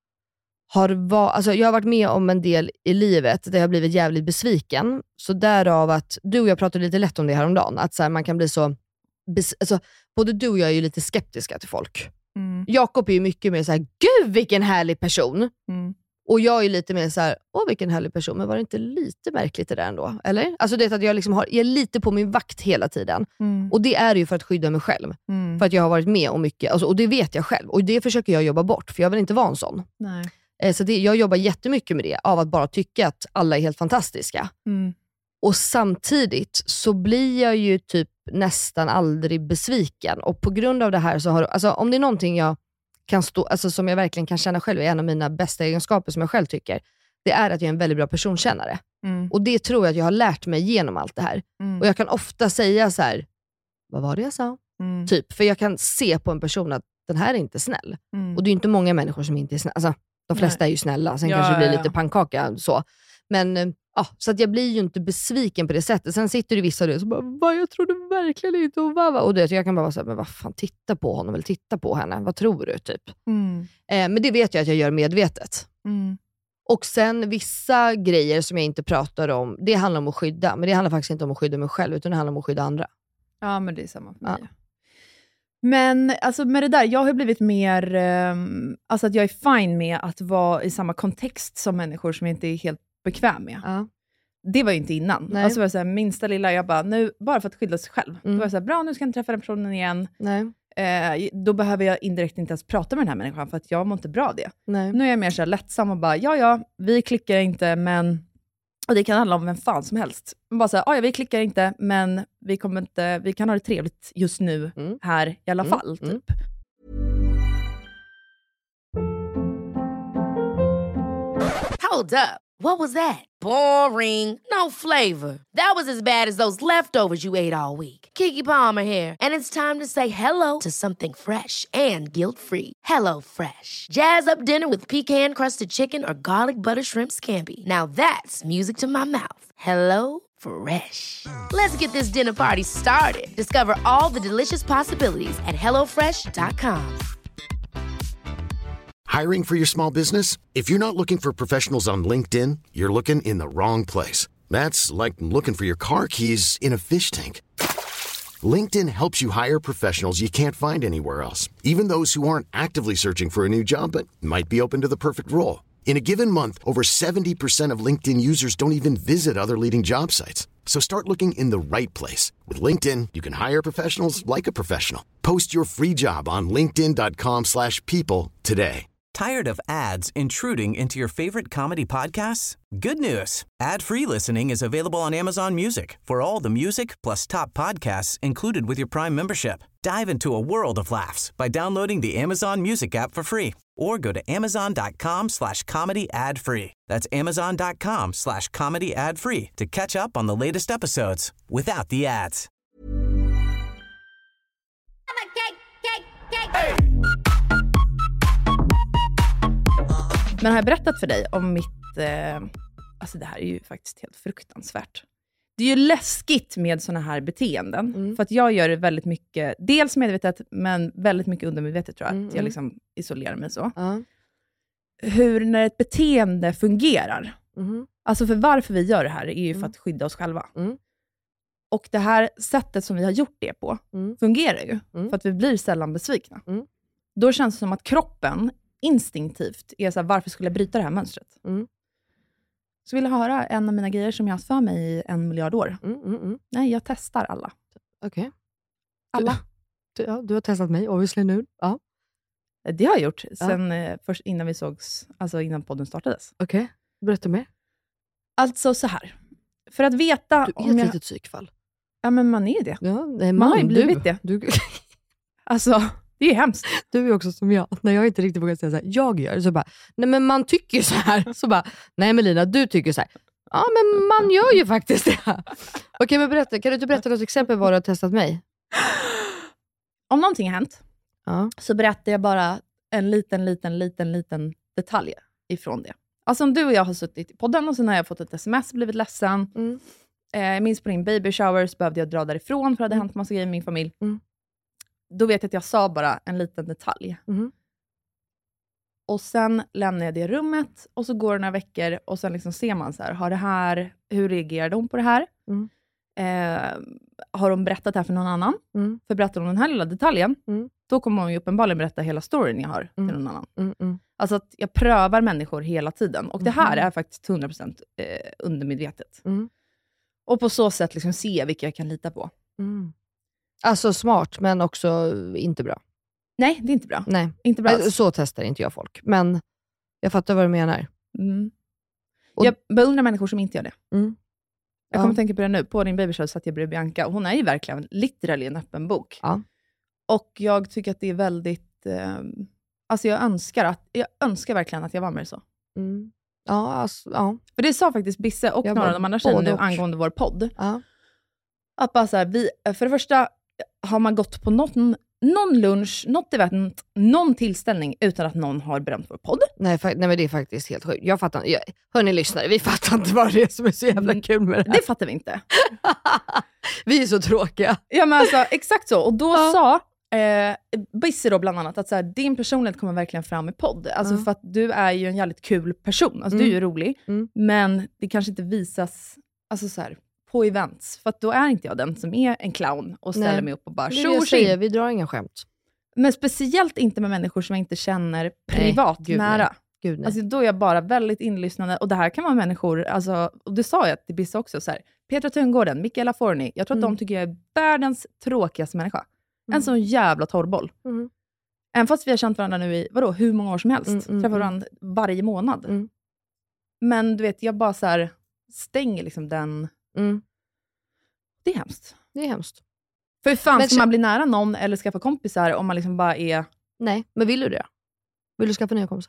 har va- alltså jag har varit med om en del i livet där jag har blivit jävligt besviken. Så därav att, du och jag pratade lite lätt om det här om dagen, att så här, man kan bli så bes- alltså, både du och jag är ju lite skeptiska till folk. Mm. Jakob är ju mycket mer så här, gud vilken härlig person. Mm. Och jag är lite mer så här, åh vilken härlig person, men var det inte lite märkligt det där ändå? Eller? Alltså det är att jag liksom har, jag är lite på min vakt hela tiden. Mm. Och det är ju för att skydda mig själv. Mm. För att jag har varit med om mycket. Alltså, och det vet jag själv. Och det försöker jag jobba bort, för jag vill inte vara en sån. Nej. Eh, så det, jag jobbar jättemycket med det, av att bara tycka att alla är helt fantastiska. Mm. Och samtidigt så blir jag ju typ nästan aldrig besviken. Och på grund av det här så har, alltså om det är någonting jag kan stå, alltså som jag verkligen kan känna själv är en av mina bästa egenskaper som jag själv tycker, det är att jag är en väldigt bra personkännare. Mm. Och det tror jag att jag har lärt mig genom allt det här. Mm. Och jag kan ofta säga så här: vad var det jag sa? Mm. Typ, för jag kan se på en person att den här är inte snäll. Mm. Och det är inte många människor som inte är snälla. Alltså, de flesta Nej. är ju snälla, sen ja, kanske det blir ja, ja. lite pannkaka så. Men ja, så att jag blir ju inte besviken på det sättet. Sen sitter det vissa och så bara, va, jag trodde verkligen inte och va, va. Och det, jag kan bara vara så här, men vad fan, titta på honom eller titta på henne. Vad tror du typ? Mm. Eh, men det vet jag att jag gör medvetet. Mm. Och sen vissa grejer som jag inte pratar om, det handlar om att skydda. Men det handlar faktiskt inte om att skydda mig själv, utan det handlar om att skydda andra. Ja, men det är samma för mig. Ja. Men alltså med det där, jag har blivit mer, um, alltså att jag är fine med att vara i samma kontext som människor som jag inte är helt bekväm med. Ja. Det var ju inte innan. Nej. Alltså var det så här, minsta lilla, jag bara, nu, bara för att skydda sig själv. Mm. Då var jag så här, bra, nu ska jag inte träffa den personen igen. Nej. Eh, då behöver jag indirekt inte ens prata med den här människan, för att jag mår inte bra det. Nej. Nu är jag mer så här lättsam och bara, ja ja, vi klickar inte, men, och det kan handla om vem fan som helst. Man bara så här, ja vi klickar inte, men vi kommer inte, vi kan ha det trevligt just nu mm. här i alla mm. fall, typ. Mm. Hold up. What was that? Boring. No flavor. That was as bad as those leftovers you ate all week. Keke Palmer here. And it's time to say hello to something fresh and guilt-free. Hello Fresh. Jazz up dinner with pecan-crusted chicken or garlic butter shrimp scampi. Now that's music to my mouth. Hello Fresh. Let's get this dinner party started. Discover all the delicious possibilities at hello fresh dot com. Hiring for your small business? If you're not looking for professionals on LinkedIn, you're looking in the wrong place. That's like looking for your car keys in a fish tank. LinkedIn helps you hire professionals you can't find anywhere else, even those who aren't actively searching for a new job but might be open to the perfect role. In a given month, over seventy percent of LinkedIn users don't even visit other leading job sites. So start looking in the right place. With LinkedIn, you can hire professionals like a professional. Post your free job on linkedin dot com slash people today. Tired of ads intruding into your favorite comedy podcasts? Good news. Ad-free listening is available on Amazon Music for all the music plus top podcasts included with your Prime membership. Dive into a world of laughs by downloading the Amazon Music app for free or go to amazon dot com slash comedy ad free. That's amazon dot com slash comedy ad free to catch up on the latest episodes without the ads. Men har jag berättat för dig om mitt... Eh, alltså det här är ju faktiskt helt fruktansvärt. Det är ju läskigt med såna här beteenden. Mm. För att jag gör det väldigt mycket... Dels medvetet, men väldigt mycket undermedvetet tror jag. Mm. Att jag liksom isolerar mig så. Mm. Hur när ett beteende fungerar. Mm. Alltså för varför vi gör det här är ju mm. för att skydda oss själva. Mm. Och det här sättet som vi har gjort det på mm. fungerar ju. Mm. För att vi blir sällan besvikna. Mm. Då känns det som att kroppen... instinktivt är så här, varför skulle jag bryta det här mönstret? Mm. Så vill jag höra en av mina grejer som jag har haft för mig i en miljard år. Mm, mm, mm. Nej, jag testar alla. Okej. Okay. Alla. Du, ja, du har testat mig, obviously nu. Ja. Det har jag gjort. Sen ja. eh, först innan vi sågs, alltså innan podden startades. Okej, okay. Berätta mer. Alltså så här. För att veta... Du är om ett jag... litet psykfall. Ja, men man är det. Ja, nej, man, man har ju blivit du. det. Du... alltså... Det är hemskt. Du är också som jag. När jag inte riktigt vågar säga så här, jag gör så bara, nej men man tycker så här. Så bara, nej Melina, du tycker så här. Ja men man gör ju faktiskt det. Okej, men berätta, kan du inte berätta något exempel vad du har testat mig? Om någonting har hänt ja. så berättar jag bara en liten, liten, liten, liten detalj ifrån det. Alltså om du och jag har suttit i podden och sen har jag fått ett sms och blivit ledsen. Mm. Eh, jag minns på din baby shower så behövde jag dra därifrån för det hade mm. hänt massa grejer med min familj. Mm. Då vet jag att jag sa bara en liten detalj. Mm. Och sen lämnar jag det rummet. Och så går det några veckor. Och sen liksom ser man så här. Har det här, hur reagerade hon på det här? Mm. eh, har hon berättat det här för någon annan, Mm. för berättar hon den här lilla detaljen, Mm. då kommer hon ju uppenbarligen berätta hela storyn jag har Mm. till någon annan. Mm, mm. Alltså att jag prövar människor hela tiden. Och det här Mhm. är faktiskt hundra procent eh, undermedvetet. Mm. Och på så sätt liksom se vilka jag kan lita på. Mm. Alltså smart, men också inte bra. Nej, det är inte bra. Nej, Inte bra alltså, alls. så testar inte jag folk. Men jag fattar vad du menar. Mm. Och- Jag beundrar människor som inte gör det. Mm. Jag Ja. kommer att tänka på det nu. På din babyshow satt jag bredvid Bianca. Och hon är ju verkligen literally en öppen bok. Ja. Och jag tycker att det är väldigt... Eh, alltså jag önskar, att, jag önskar verkligen att jag var mer så. Mm. Ja, alltså, ja. För det sa faktiskt Bisse och Jag några var av de andra tjejerna både nu och. angående vår podd. ja. Att bara så här, vi, för det första har man gått på någon, någon lunch, något event, någon tillställning utan att någon har berömt vår podd. Nej, fa- nej, men det är faktiskt helt sjukt. Jag fattar jag, hörni lyssnare, vi fattar inte vad det är som är så jävla Mm. kul med det här. Det fattar vi inte. Vi är så tråkiga. Ja men alltså, exakt så. Och då Ja. sa eh, Bisse då bland annat att så här, din personlighet kommer verkligen fram i podd. Alltså Ja. för att du är ju en jävligt kul person. Alltså Mm. du är ju rolig. Mm. Men det kanske inte visas alltså så här, på events. För att då är inte jag den som är en clown och ställer Nej. mig upp och bara Det är det tjo jag och tjing. säger, vi drar inga skämt. Men speciellt inte med människor som jag inte känner privat gud, nära. nej. Gud nej. Alltså då är jag bara väldigt inlyssnande. Och det här kan vara människor, alltså, och det sa jag till Bisse också, så här, Petra Tungården, Mikaela Forni, jag tror att Mm. de tycker jag är världens tråkigaste människa. Mm. En sån jävla torrboll. Mm. Även fast vi har känt varandra nu i, vadå, hur många år som helst. Mm, mm, Träffar mm. varandra varje månad. Mm. Men du vet, jag bara så här stänger liksom den. Mm. Det är hemskt. Det är hemskt. För hur fan Men ska kä- man bli nära någon eller skaffa kompisar om man liksom bara är... Nej, men vill du det? Vill du skaffa nya kompisar?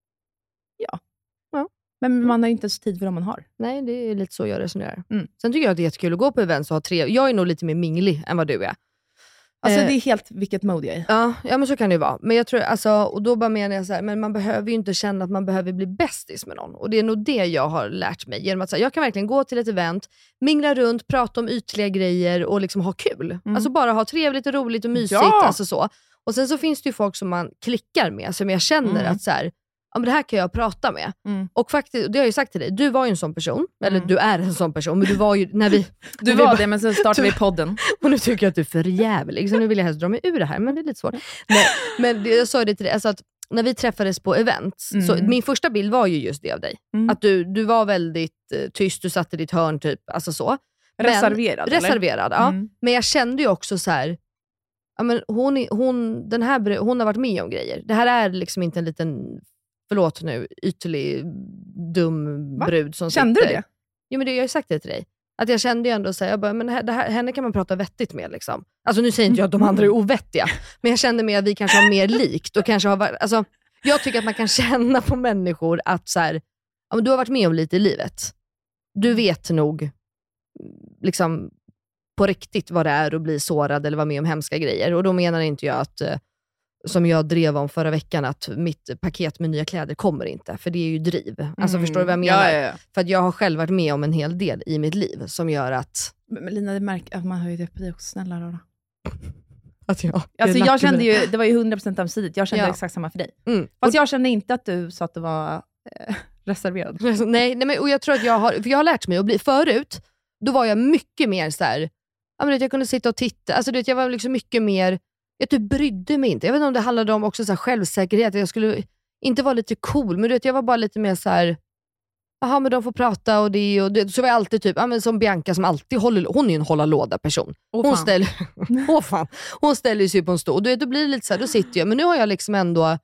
Men man har ju inte så tid för vad man har. Nej, det är lite så jag resonerar. Mm. Sen tycker jag att det är jättekul att gå på events och ha tre. Jag är nog lite mer minglig än vad du är. Alltså Eh, det är helt vilket mode jag är i. Ja, ja, men så kan det ju vara. Men jag tror, alltså, och då bara menar jag så här, men man behöver ju inte känna att man behöver bli bästis med någon. Och det är nog det jag har lärt mig. Genom att så här, jag kan verkligen gå till ett event, mingla runt, prata om ytliga grejer och liksom ha kul. Mm. Alltså bara ha trevligt och roligt och mysigt. Ja! Alltså så. Och sen så finns det ju folk som man klickar med, som jag känner Mm. att så här, ja, men det här kan jag prata med. Mm. Och faktiskt, det har jag ju sagt till dig, du var ju en sån person. Eller Mm. du är en sån person, men du var ju, när vi... Du när vi var bara- det, men så startade vi podden. Och nu tycker jag att du är för jävlig. Så nu vill jag helst dra mig ur det här, men det är lite svårt. Nej, men det, jag sa det till dig, alltså att när vi träffades på events, Mm. så min första bild var ju just det av dig. Mm. Att du, du var väldigt eh, tyst, du satt i ditt hörn typ, alltså så. Men- Reserverad, eller? Reserverad, ja. Mm. Men jag kände ju också så här. Ja, men hon, är- hon, den här, br- hon har varit med om grejer. Det här är liksom inte en liten, förlåt nu, ytlig, dum Va? brud som Kände sitter. du det? Jo, men det, jag har ju sagt det till dig. Att jag kände ju ändå så här, jag bara, men det här, det här, henne kan man prata vettigt med. Liksom. Alltså nu säger inte jag att de andra är ovettiga, men jag kände med att vi kanske har mer likt. Och kanske har, varit- alltså, jag tycker att man kan känna på människor att så här, ja, men du har varit med om lite i livet. Du vet nog liksom, på riktigt vad det är att bli sårad eller vara med om hemska grejer. Och då menar inte jag att, eh, som jag drev om förra veckan, att mitt paket med nya kläder kommer inte. För det är ju driv. Alltså Mm. förstår du vad jag menar? Ja, ja, ja. För att jag har själv varit med om en hel del i mitt liv som gör att... Men men Lina, det märker att man hör ju det på dig också. Snälla då. att jag, Alltså jag kände ju, det var ju hundra procent ömsidigt. Jag kände Ja. exakt samma för dig. Mm. Fast jag kände inte att du sa att du var eh, reserverad. nej, nej, men och jag tror att jag har, för jag har lärt mig att bli, förut, då var jag mycket mer så här, ja, men du vet, jag kunde sitta och titta, alltså du vet, jag var liksom mycket mer, jag typ brydde mig inte. Jag vet inte om det handlade om också så här självsäkerhet, jag skulle inte vara lite cool, men du vet, jag var bara lite mer så här, jaha, men de får prata och det och det. Så var jag alltid typ, ja, men som Bianca som alltid håller, hon är ju en hålla låda person. Åh, Hon fan. ställer, åh fan. Hon ställer sig på en stol. Och då, då blir det lite så här, då sitter jag. Men nu har jag liksom ändå,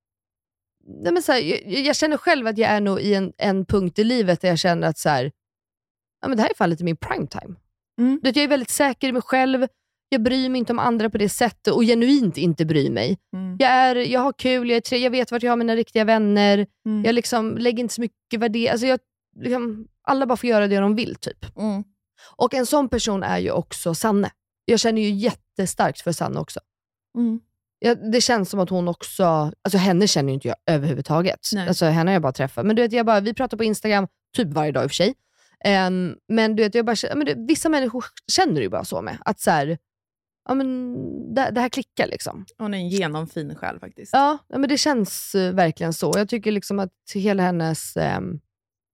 nej men så här, jag, jag känner själv att jag är nog i en, en punkt i livet där jag känner att så här, ja, men det här är fan lite min prime time. Mm. Du vet, jag är väldigt säker i mig själv. Jag bryr mig inte om andra på det sättet och genuint inte bryr mig. Mm. Jag, är, jag har kul, jag, är tre, jag vet vart jag har mina riktiga vänner. Mm. Jag liksom lägger inte så mycket värdering. Alltså jag, liksom, alla bara får göra det de vill typ. Mm. Och en sån person är ju också Sanne. Jag känner ju jättestarkt för Sanne också. Mm. Jag, det känns som att hon också, alltså henne känner ju inte jag överhuvudtaget. Nej. Alltså henne har jag bara träffat. Men du vet, jag bara, vi pratar på Instagram typ varje dag i och för sig. Um, men du vet, jag bara, men det, vissa människor känner du ju bara så med. Att så här, ja men det, det här klickar liksom. Hon är en genomfin själ faktiskt. Ja, ja, men det känns uh, verkligen så. Jag tycker liksom att hela hennes um,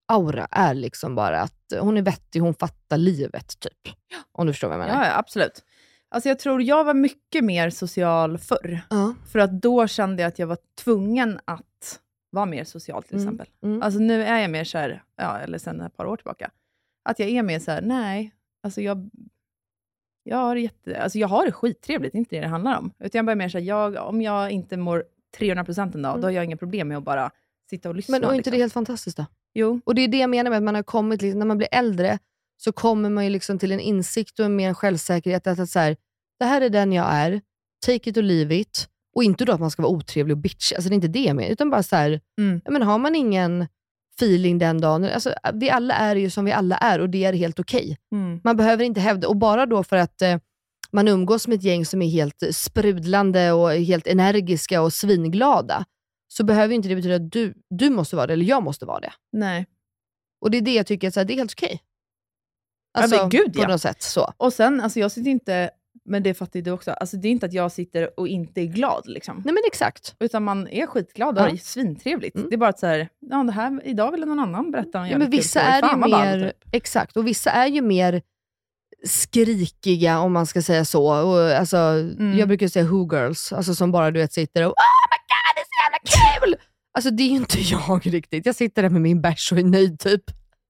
aura är liksom bara att hon är vettig, hon fattar livet typ. Om du förstår vad jag menar. Ja, ja, absolut. Alltså jag tror jag var mycket mer social förr. Ja. För att då kände jag att jag var tvungen att vara mer social till Mm. exempel. Mm. Alltså nu är jag mer så här, ja, eller sen ett par år tillbaka. Att jag är mer så här, nej. Alltså jag, jag, har, jätte, alltså jag har det skittrevligt, inte det det handlar om. Utan jag bara mer så här, jag, om jag inte mår trehundra procent en dag, Mm. då har jag inga problem med att bara sitta och lyssna. Men och inte liksom. det helt fantastiskt då? Jo. Och det är det jag menar med att man har kommit, liksom, när man blir äldre så kommer man ju liksom till en insikt och en mer självsäkerhet att, att så här, det här är den jag är, take it or leave it. Och inte då att man ska vara otrevlig och bitch, alltså det är inte det jag menar, utan bara så här, Mm. ja, men har man ingen feeling den dagen, alltså vi alla är ju som vi alla är och det är helt okej. Mm. Man behöver inte hävda, och bara då för att eh, man umgås med ett gäng som är helt sprudlande och helt energiska och svinglada, så behöver inte det betyda att du, du måste vara det, eller jag måste vara det. Nej. Och det är det jag tycker att så här, det är helt okej. Alltså, Ja, men gud, på ja. något sätt så. Och sen, alltså jag sitter inte, men det fattar ju du också, alltså det är inte att jag sitter och inte är glad liksom. Nej men exakt. Utan man är skitglad och Ja. har svintrevligt. Mm. Det är bara att så här, ja det här, idag vill någon annan berätta om Ja, men vissa är ju mer, typ. exakt, och vissa är ju mer skrikiga om man ska säga så. Och, alltså, Mm. Jag brukar säga who girls, alltså som bara du vet sitter och oh my god det är så jävla kul! Alltså det är ju inte jag riktigt. Jag sitter där med min bärs och är nöjd typ.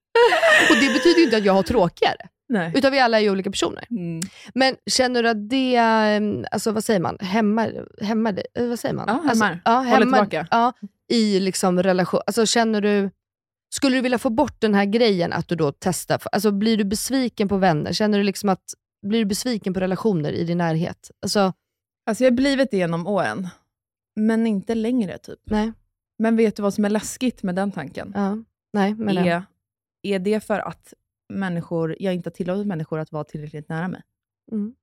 Och det betyder ju inte att jag har tråkigare. Nej. Utan vi alla är ju olika personer. Mm. Men känner du att det, um, alltså vad säger man? Hämmar, hämmar det? Eh, Vad säger man? Ja, hämmar. Alltså, ja, Håller hämmar tillbaka. ja, i liksom relation. Alltså känner du, skulle du vilja få bort den här grejen att du då testar? Alltså blir du besviken på vänner? Känner du liksom att, blir du besviken på relationer i din närhet? Alltså, Alltså jag har blivit det genom åren. Men inte längre typ. nej. Men vet du vad som är läskigt med den tanken? Ja, nej. Men det. är, är det för att människor, jag inte har tillåtit människor att vara tillräckligt nära mig? Mm.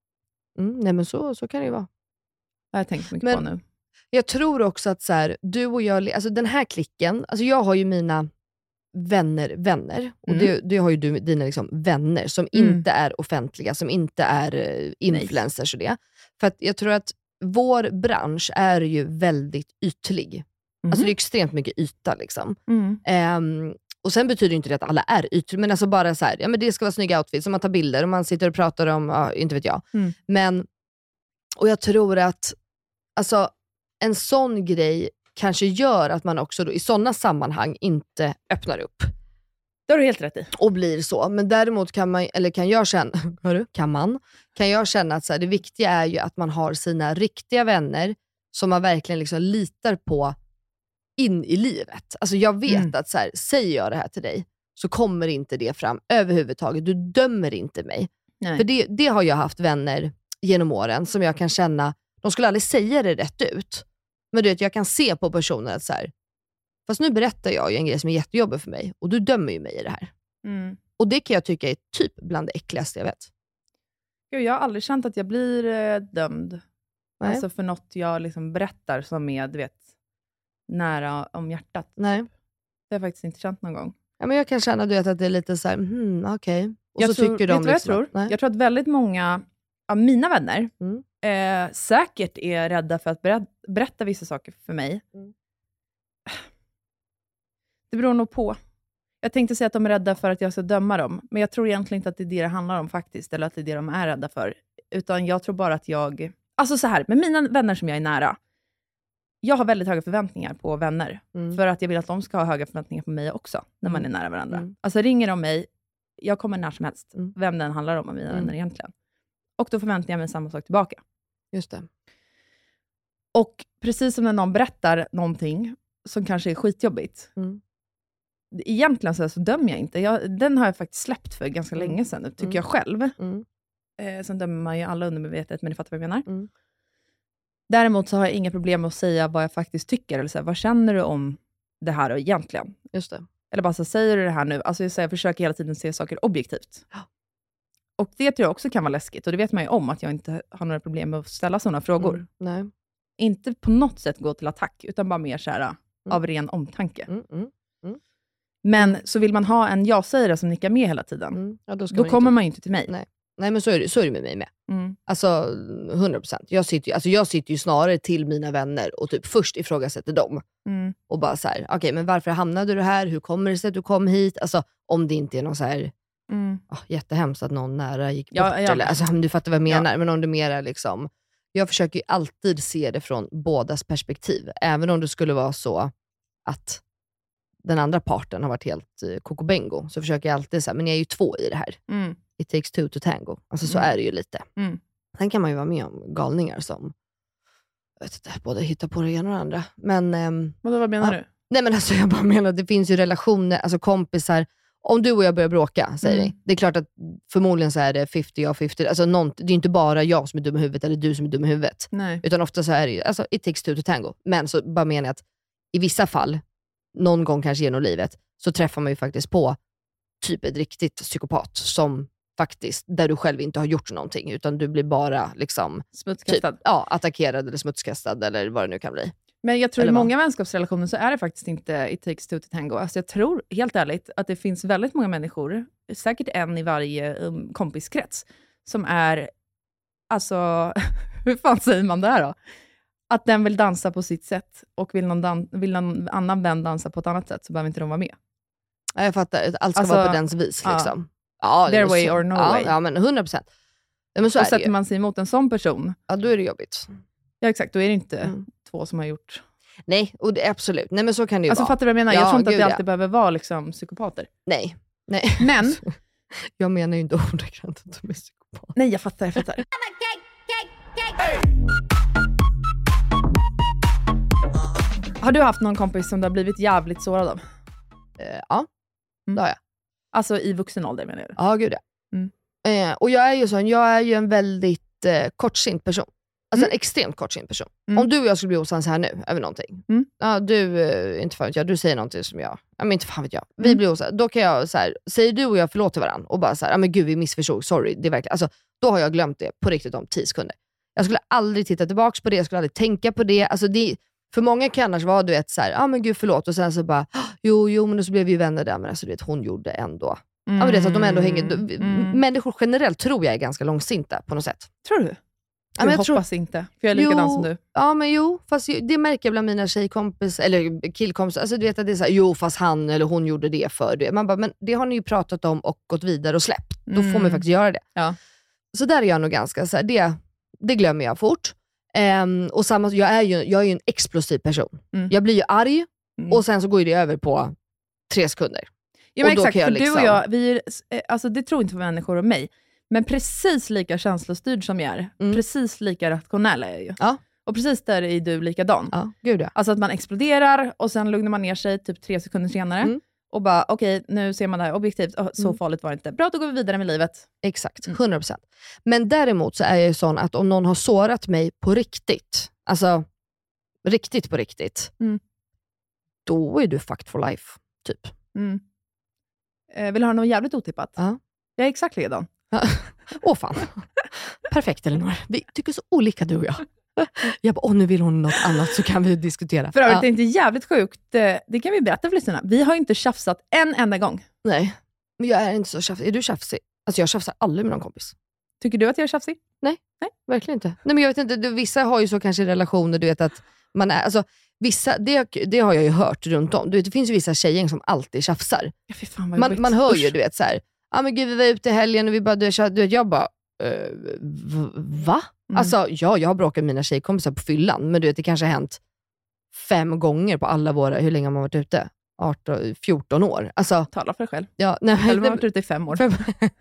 Mm, nej men så, så kan det ju vara. Det har jag tänkt mycket Men- på nu. Jag tror också att så här, du och jag, alltså den här klicken, alltså jag har ju mina vänner, vänner. Och Mm. det, det har ju du dina liksom vänner som Mm. inte är offentliga, som inte är eh, influencers och det. För att jag tror att vår bransch är ju väldigt ytlig. Alltså det är extremt mycket yta liksom. Mm. Ehm, och sen betyder inte det att alla är ytliga, men alltså bara så här, ja men det ska vara snygga outfits, som man tar bilder och man sitter och pratar om, ja, inte vet jag. Mm. Men, och jag tror att alltså en sån grej kanske gör att man också då, i sådana sammanhang inte öppnar upp Det har du helt rätt i. och blir så. Men däremot kan man, eller kan jag känna, hörru, kan man, kan jag känna att så här, det viktiga är ju att man har sina riktiga vänner som man verkligen liksom litar på in i livet. Alltså jag vet Mm. att så här, säger jag det här till dig så kommer inte det fram överhuvudtaget. Du dömer inte mig. Nej. För det, det har jag haft vänner genom åren som jag kan känna, de skulle aldrig säga det rätt ut. Men du vet, jag kan se på personen att så här, fast nu berättar jag ju en grej som är jättejobbig för mig och du dömer ju mig i det här. Mm. Och det kan jag tycka är typ bland det äckligaste jag vet. Gud, jag har aldrig känt att jag blir eh, dömd. Nej. Alltså för något jag liksom berättar som är, du vet, nära om hjärtat. Nej. Det har jag faktiskt inte känt någon gång. Ja, men jag kan känna du vet, att det är lite så här, hmm, okej. Och Jag så tror, tycker vet de du vad jag liksom tror? att- nej. Jag tror att väldigt många av mina vänner Mm. eh, säkert är rädda för att berätta, berätta vissa saker för mig. Mm. Det beror nog på. Jag tänkte säga att de är rädda för att jag ska döma dem. Men jag tror egentligen inte att det är det det handlar om faktiskt. Eller att det är det de är rädda för. Utan jag tror bara att jag... Alltså så här, med mina vänner som jag är nära. Jag har väldigt höga förväntningar på vänner. Mm. För att jag vill att de ska ha höga förväntningar på mig också. När man är Mm. nära varandra. Mm. Alltså ringer de mig, jag kommer när som helst. Mm. Vem den handlar om av mina Mm. vänner egentligen. Och då förväntar jag mig samma sak tillbaka. Just det. Och precis som när någon berättar någonting som kanske är skitjobbigt. Mm. Egentligen så, så dömer jag inte. Jag, den har jag faktiskt släppt för ganska Mm. länge sedan, tycker Mm. jag själv. Mm. Eh, sen dömer man ju alla undermedvetet, men ni fattar vad jag menar. Mm. Däremot så har jag inga problem med att säga vad jag faktiskt tycker. Eller så här, vad känner du om det här egentligen? Just det. Eller bara så säger du det här nu? Alltså jag, säger, jag försöker hela tiden se saker objektivt. Ja. Och det tror jag också kan vara läskigt. Och det vet man ju om, att jag inte har några problem med att ställa sådana frågor. Mm. Nej. Inte på något sätt gå till attack, utan bara mer så här, av ren omtanke. Mm. Mm. Men så vill man ha en ja-sägare som nickar med hela tiden, Mm. Ja, då ska då man kommer inte... man ju inte till mig. Nej. Nej, men så är det, så är det med mig med. Mm. Alltså hundra procent. Jag sitter ju, alltså jag sitter ju snarare till mina vänner och typ först ifrågasätter dem. Mm. Och bara så här, okej, okay, men varför hamnade du här? Hur kommer det sig att du kom hit? Alltså om det inte är någon så här mm. oh, jättehemskt att någon nära gick bort. Ja, ja. Eller, alltså du fattar vad jag menar. Ja. Men om det mer är liksom, jag försöker ju alltid se det från bådas perspektiv. Även om det skulle vara så att den andra parten har varit helt uh, kokobengo, så försöker jag alltid säga, men jag är ju två i det här. Mm. It takes two to tango. Alltså så Mm. är det ju lite. Mm. Sen kan man ju vara med om galningar som, jag vet inte, både hittar på det ena och det andra. Men, um, Vadå, vad menar ja, du? nej men alltså jag bara menar att det finns ju relationer, alltså kompisar. Om du och jag börjar bråka, säger Mm. vi. Det är klart att förmodligen så är det femtio av femtio. Alltså någon, det är ju inte bara jag som är dum i huvudet eller du som är dum i huvudet. Nej. Utan ofta så är det ju, alltså it takes two to tango. Men så bara menar jag att i vissa fall, någon gång kanske genom livet, så träffar man ju faktiskt på typ ett riktigt psykopat som faktiskt, där du själv inte har gjort någonting, utan du blir bara liksom Smutskastad. typ, ja, attackerad eller smutskastad eller vad det nu kan bli. Men jag tror Eller i vad? många vänskapsrelationer så är det faktiskt inte it takes two to tango. Alltså jag tror helt ärligt att det finns väldigt många människor, säkert en i varje um, kompiskrets, som är, alltså, hur fan säger man det här då? Att den vill dansa på sitt sätt och vill någon, dan- vill någon annan vän dansa på ett annat sätt, så behöver inte de vara med. Ja, jag fattar, allt ska Alltså, vara på dens vis ja. liksom. Ja, det Their är way så. or no ja, way. Ja, men hundra procent. Ja, men så Och är det sätter ju. man sig emot en sån person, Ja, då är det jobbigt. ja exakt, då är det inte Mm. två som har gjort. Nej, och det, absolut. Nej, men så kan det ju Alltså vara. fattar du vad jag menar? Ja, Jag tror inte att gud, det ja. alltid behöver vara liksom psykopater. Nej, nej. Men, Jag menar ju inte ordagrant att de är psykopat. nej jag fattar, jag fattar. Har du haft någon kompis som du har blivit jävligt sårad av? Eh, ja, Mm. det har jag. Alltså i vuxen ålder menar jag. Ja, gud ja. Mm. Eh, och jag är ju sån, jag är ju en väldigt eh, kortsint person. Alltså Mm. en extremt kortsint person. Mm. Om du och jag skulle bli osams här nu över någonting. Mm. Ja, du, eh, inte fan vet jag, du säger någonting som jag, ja men inte fan vet jag. Vi Mm. blir osams. Då kan jag så här, säger du och jag förlåt till varandra och bara så här, ja men gud vi missförstod, sorry. Det är verkligen, alltså, då har jag glömt det på riktigt om tio sekunder. Jag skulle aldrig titta tillbaka på det, jag skulle aldrig tänka på det. Alltså det, för många kan annars vara du vet så här, ja men gud förlåt. Och sen så bara, jo jo men så blev vi ju vänner där. Men alltså du vet, hon gjorde ändå. Mm. Ja men det är så att de ändå hänger, Mm. människor generellt tror jag är ganska långsinta på något sätt. Tror du? Ja, Jag, men jag hoppas tror- inte, för jag är likadan Jo. som du. Ja men jo, fast ju- det märker jag bland mina tjejkompis eller killkompisar. Alltså du vet att det är så här, jo fast han eller hon gjorde det för det. Man bara, men det har ni ju pratat om och gått vidare och släppt. Då får man ju Mm. faktiskt göra det. Ja. Så där är jag nog ganska så här, det, det glömmer jag fort. Ehm, och samma, jag är ju jag är ju en explosiv person. Mm. Jag blir ju arg Mm. och sen så går ju det över på tre sekunder. Ja, men och då exakt, kan jag för du liksom- och jag, vi är, eh, alltså det tror inte på människor och mig, men precis lika känslostyrd som jag är, Mm. precis lika rationell är jag ju. Ja. Och precis där är du likadan. Ja, gud ja. Alltså att man exploderar och sen lugnar man ner sig typ tre sekunder senare. Mm. Och bara, okej, nu ser man det här objektivt. Oh, så Mm. farligt var det inte. Bra, då går vi vidare med livet. Exakt, Mm. hundra procent. Men däremot så är jag ju sån att om någon har sårat mig på riktigt, alltså riktigt på riktigt, Mm. då är du fucked for life, typ. Mm. Eh, vill du ha något jävligt otippat? Ja. Jag är exakt likadan. Åh fan. Perfekt Elinor. Vi tycker så olika du och jag. Jag bara, åh nu vill hon något annat så kan vi diskutera. För övrigt, Ja. det är inte jävligt sjukt. Eh, Det kan vi berätta för lyssnarna. Vi har ju inte tjafsat en enda gång. Nej, men jag är inte så tjafsig. Är du tjafsig? Alltså jag tjafsar aldrig med någon kompis. Tycker du att jag är tjafsig? Nej, nej, verkligen inte. Nej, men jag vet inte, du, vissa har ju så kanske relationer, du vet att man är, alltså vissa, det, det har jag ju hört runt om. Du vet, det finns ju vissa tjejer som alltid tjafsar. Ja, fy fan vad Man, jobbigt. man hör ju, Usch. du vet så här. Ja ah, men gud vi var ute i helgen och vi bara, du vet, du vet jag bara, eh, v- va? Mm. Alltså ja, jag har bråkat med mina tjejkompisar på fyllan, men du vet det kanske har hänt fem gånger på alla våra, hur länge har man varit ute? arton, fjorton år. Alltså, Tala för dig själv. ja, nej, Själv har nej, jag varit ute i fem år. Fem-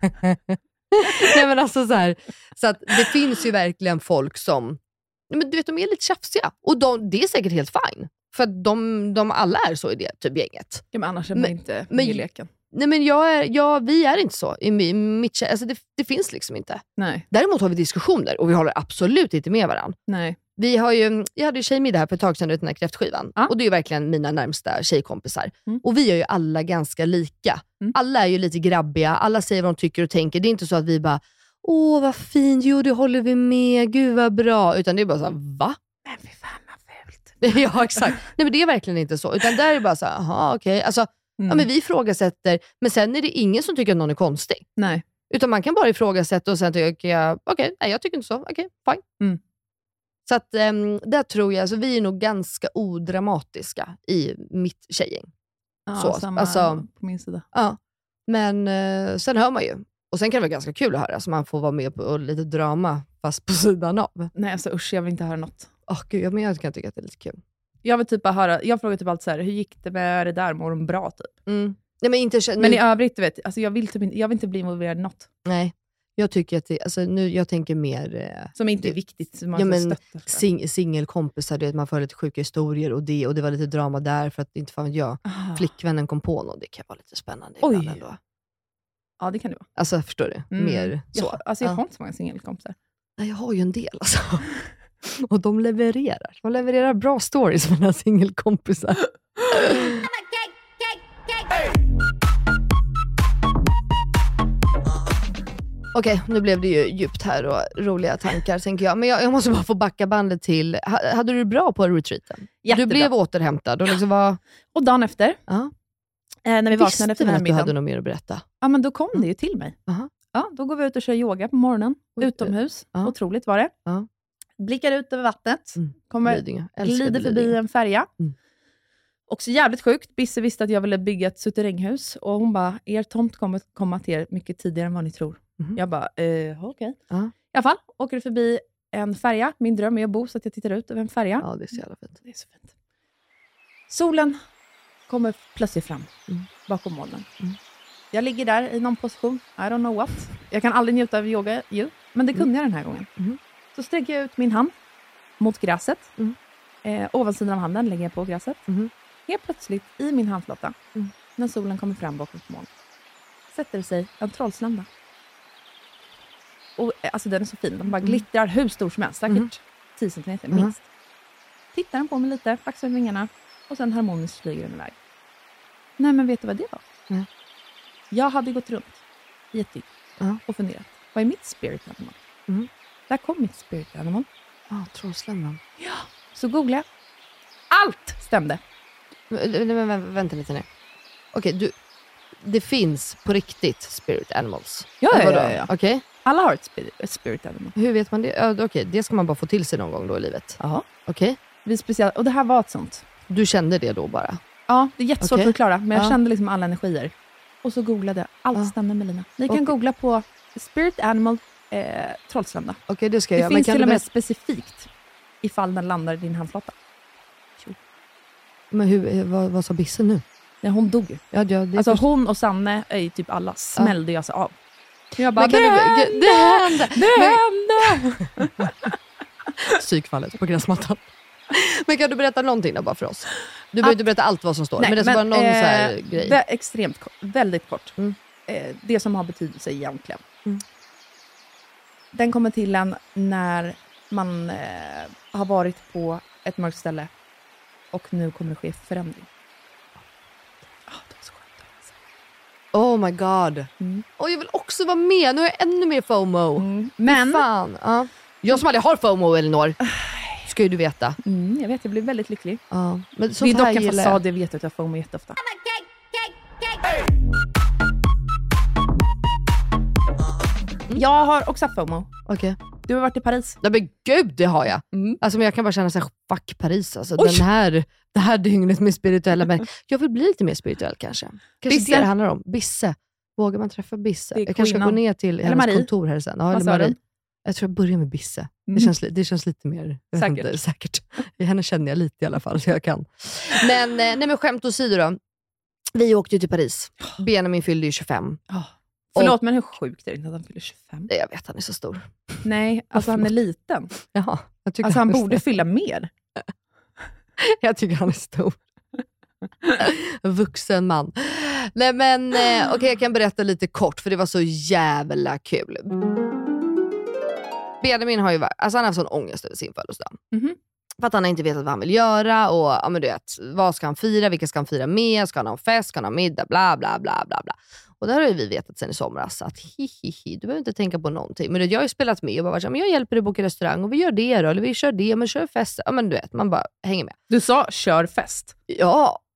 Nej men alltså så här, så att det finns ju verkligen folk som, nej, men du vet de är lite tjafsiga och de, det är säkert helt fine. För att de, de alla är så i det typ gänget. Ja, men annars är man Men- inte men- med i leken. Nej men jag är, jag, vi är inte så i mi- mitt tjej, alltså det, det finns liksom inte. Nej, Däremot har vi diskussioner och vi håller absolut inte med varandra. nej. Vi har ju, jag hade ju tjejmiddag här för ett tag sedan, den här kräftskivan. Ja. Och det är ju verkligen mina närmsta tjejkompisar. Mm. Och vi är ju alla ganska lika. Mm. Alla är ju lite grabbiga, alla säger vad de tycker och tänker. Det är inte så att vi bara, åh vad fint, jo det håller vi med, gud vad bra. Utan det är bara så här, va? Men fy fan vad fult. Ja exakt. Nej men det är verkligen inte så. Utan där är det bara så här, aha okej. Alltså, Mm. ja, men vi ifrågasätter, men sen är det ingen som tycker att någon är konstig. Nej. Utan man kan bara ifrågasätta och sen tycker jag, okej, okay, nej jag tycker inte så. Okej, okay, fine. Mm. Så att um, där tror jag, alltså, vi är nog ganska odramatiska i mitt tjejgäng. Ja, så, samma alltså, på min sida. Ja, men uh, sen hör man ju. Och sen kan det vara ganska kul att höra, så man får vara med på lite drama fast på sidan av. Nej, alltså usch, jag vill inte höra något. Åh oh, gud, men jag kan tycka att det är lite kul. Jag vill typ bara höra, jag frågar typ allt så här, hur gick det med det där? Mår de bra typ? Mm. Nej, men inte, nu, men i övrigt, du vet, alltså jag vill typ inte, jag vill inte bli involverad i något. Nej, jag tycker att det, alltså nu, jag tänker mer... Eh, som inte det, är viktigt. Som man ja, men sing, singelkompisar, du vet, man får lite sjuka historier och det, och det var lite drama där för att inte fan jag, ah. flickvännen kom på något. Det kan vara lite spännande ibland ändå. Ja, det kan det vara. Alltså, förstår du? Mm. Mer så. Jag, alltså jag ja. har inte så många singelkompisar. Nej, jag har ju en del alltså. Och de levererar. De levererar bra stories med mina singelkompisar. Okej, okay, nu blev det ju djupt här och roliga tankar, tänker jag. Men jag, jag måste bara få backa bandet till... Hade du det bra på retreaten? Jättebra. Du blev återhämtad. Och, liksom var... och dagen efter, uh-huh. eh, när vi vaknade för den här middagen. Visste du att du hade något mer att berätta? Ja, men då kom det ju till mig. Uh-huh. Ja, då går vi ut och kör yoga på morgonen. Oj, utomhus. Uh-huh. Otroligt var det. Uh-huh. Blickar ut över vattnet. Mm. Kommer, glider förbi en färja. Mm. Också jävligt sjukt. Bisse visste att jag ville bygga ett suteränghus. Och hon bara, er tomt kommer komma till er mycket tidigare än vad ni tror. Mm. Jag bara, eh, okej. Okay. Uh. I alla fall, åker förbi en färja. Min dröm är att bo så att jag tittar ut över en färja. Ja, det är så jävla fint. Det är så fint. Solen kommer plötsligt fram mm. bakom molnen. Mm. Jag ligger där i någon position. I don't know what. Jag kan aldrig njuta av yoga, ju. Men det kunde mm. jag den här gången. Mm. Så sträcker jag ut min hand mot gräset. Mm. Eh, ovansidan av handen lägger jag på gräset. Mm. Helt plötsligt i min handflata, mm. när solen kommer fram bakom moln, sätter det sig en trollslända. Och alltså den är så fin. Den bara glittrar hur stor som helst. Säkert mm. tio centimeter minst. Mm. Tittar den på mig lite, faxar vingarna och sen harmoniskt flyger den iväg. Nej, men vet du vad det var? Mm. Jag hade gått runt i ett dygn mm. och funderat. Vad är mitt spirit animal? Mm. Där kom mitt spirit animal. Ja, ah, trollsländan. Ja, så googlade jag. Allt stämde. Men, men, men vänta lite nu. Okej, du, det finns på riktigt spirit animals. Ja, ja, ja, ja. Okej. Alla har ett spirit, ett spirit animal. Hur vet man det? Ja, okej, okay. Det ska man bara få till sig någon gång då i livet. Ja. Okej. Okay. Vi speciellt, och det här var ett sånt. Du kände det då bara? Ja, det är jättesvårt okay. att förklara. Men jag ja. kände liksom alla energier. Och så googlade jag. Allt ja. stämde med Lina. Ni kan okay. googla på spirit animal eh, trollslända. Okej, okay, det ska jag det göra. Det finns men till och med berätta... specifikt ifall den landar i din handflata. Jo. Men hur, vad, vad sa Bisse nu? Ja, hon dog. Ja, ja, det alltså hon och Sanne, är typ alla, smällde ja. jag sig av. Jag bara, det, det hände! Det hände! Det hände! Psykfallet på gräsmattan. Men kan du berätta någonting då bara för oss? Du behöver inte berätta allt vad som står. Nej, men det är men, bara någon eh, så här grej. Det är extremt kort, väldigt kort. Mm. Eh, det som har betydelse egentligen. Mm. Den kommer till en när man eh, har varit på ett mörkt ställe och nu kommer det ske förändring. Oh, det var så skönt. Oh my god. Mm. Och jag vill också vara med. Nu har jag ännu mer FOMO. Mm. Men fan. Uh. Jag som aldrig har FOMO, Elinor. Ska ju du veta. Mm, jag vet, jag blir väldigt lycklig. Uh. Men det är dock en fasad, jag vet att jag har FOMO jätteofta. Mm. Jag har också haft FOMO. Okej. Okay. Du har varit i Paris. Ja, men gud, det har jag. Mm. Alltså, men jag kan bara känna sig fuck Paris. Alltså, den här, det här dygnet med spirituella. Men jag vill bli lite mer spirituell kanske. Kanske Bisse. det det handlar om. Bisse. Vågar man träffa Bisse? Jag kanske ska gå ner till eller hennes Marie. kontor här sen. Ja, eller Marie. Jag tror jag börjar med Bisse. Mm. Det, känns, det känns lite mer... Säkert. Inte, säkert. Henne känner jag lite i alla fall, så jag kan. Men, nej, men skämt åsido då. Vi åkte ju till Paris. Benjamin fyllde ju tjugofem. Oh. Förlåt, och, men hur sjukt är det inte att han fyller tjugofem? Jag vet, han är så stor. Nej, alltså han är liten. Jaha, jag tycker alltså han, han borde stor. fylla mer. Jag tycker han är stor. Vuxen man. Nej men, eh, okej okay, jag kan berätta lite kort för det var så jävla kul. Benjamin har ju varit, alltså han har haft sån ångest över sin födelsedag. Mm-hmm. För att han inte vetat vad han vill göra och ja men du vet, vad ska han fira, vilka ska han fira med, ska han ha en fest, ska han ha middag, bla bla bla bla bla. Och där har ju vi vetat sen i somras att hihihi, du behöver inte tänka på någonting. Men jag har ju spelat med och bara varit så här, men jag hjälper dig boka restaurang och vi gör det då, eller vi kör det, men kör fest. Ja men du vet, man bara hänger med. Du sa kör fest. Ja.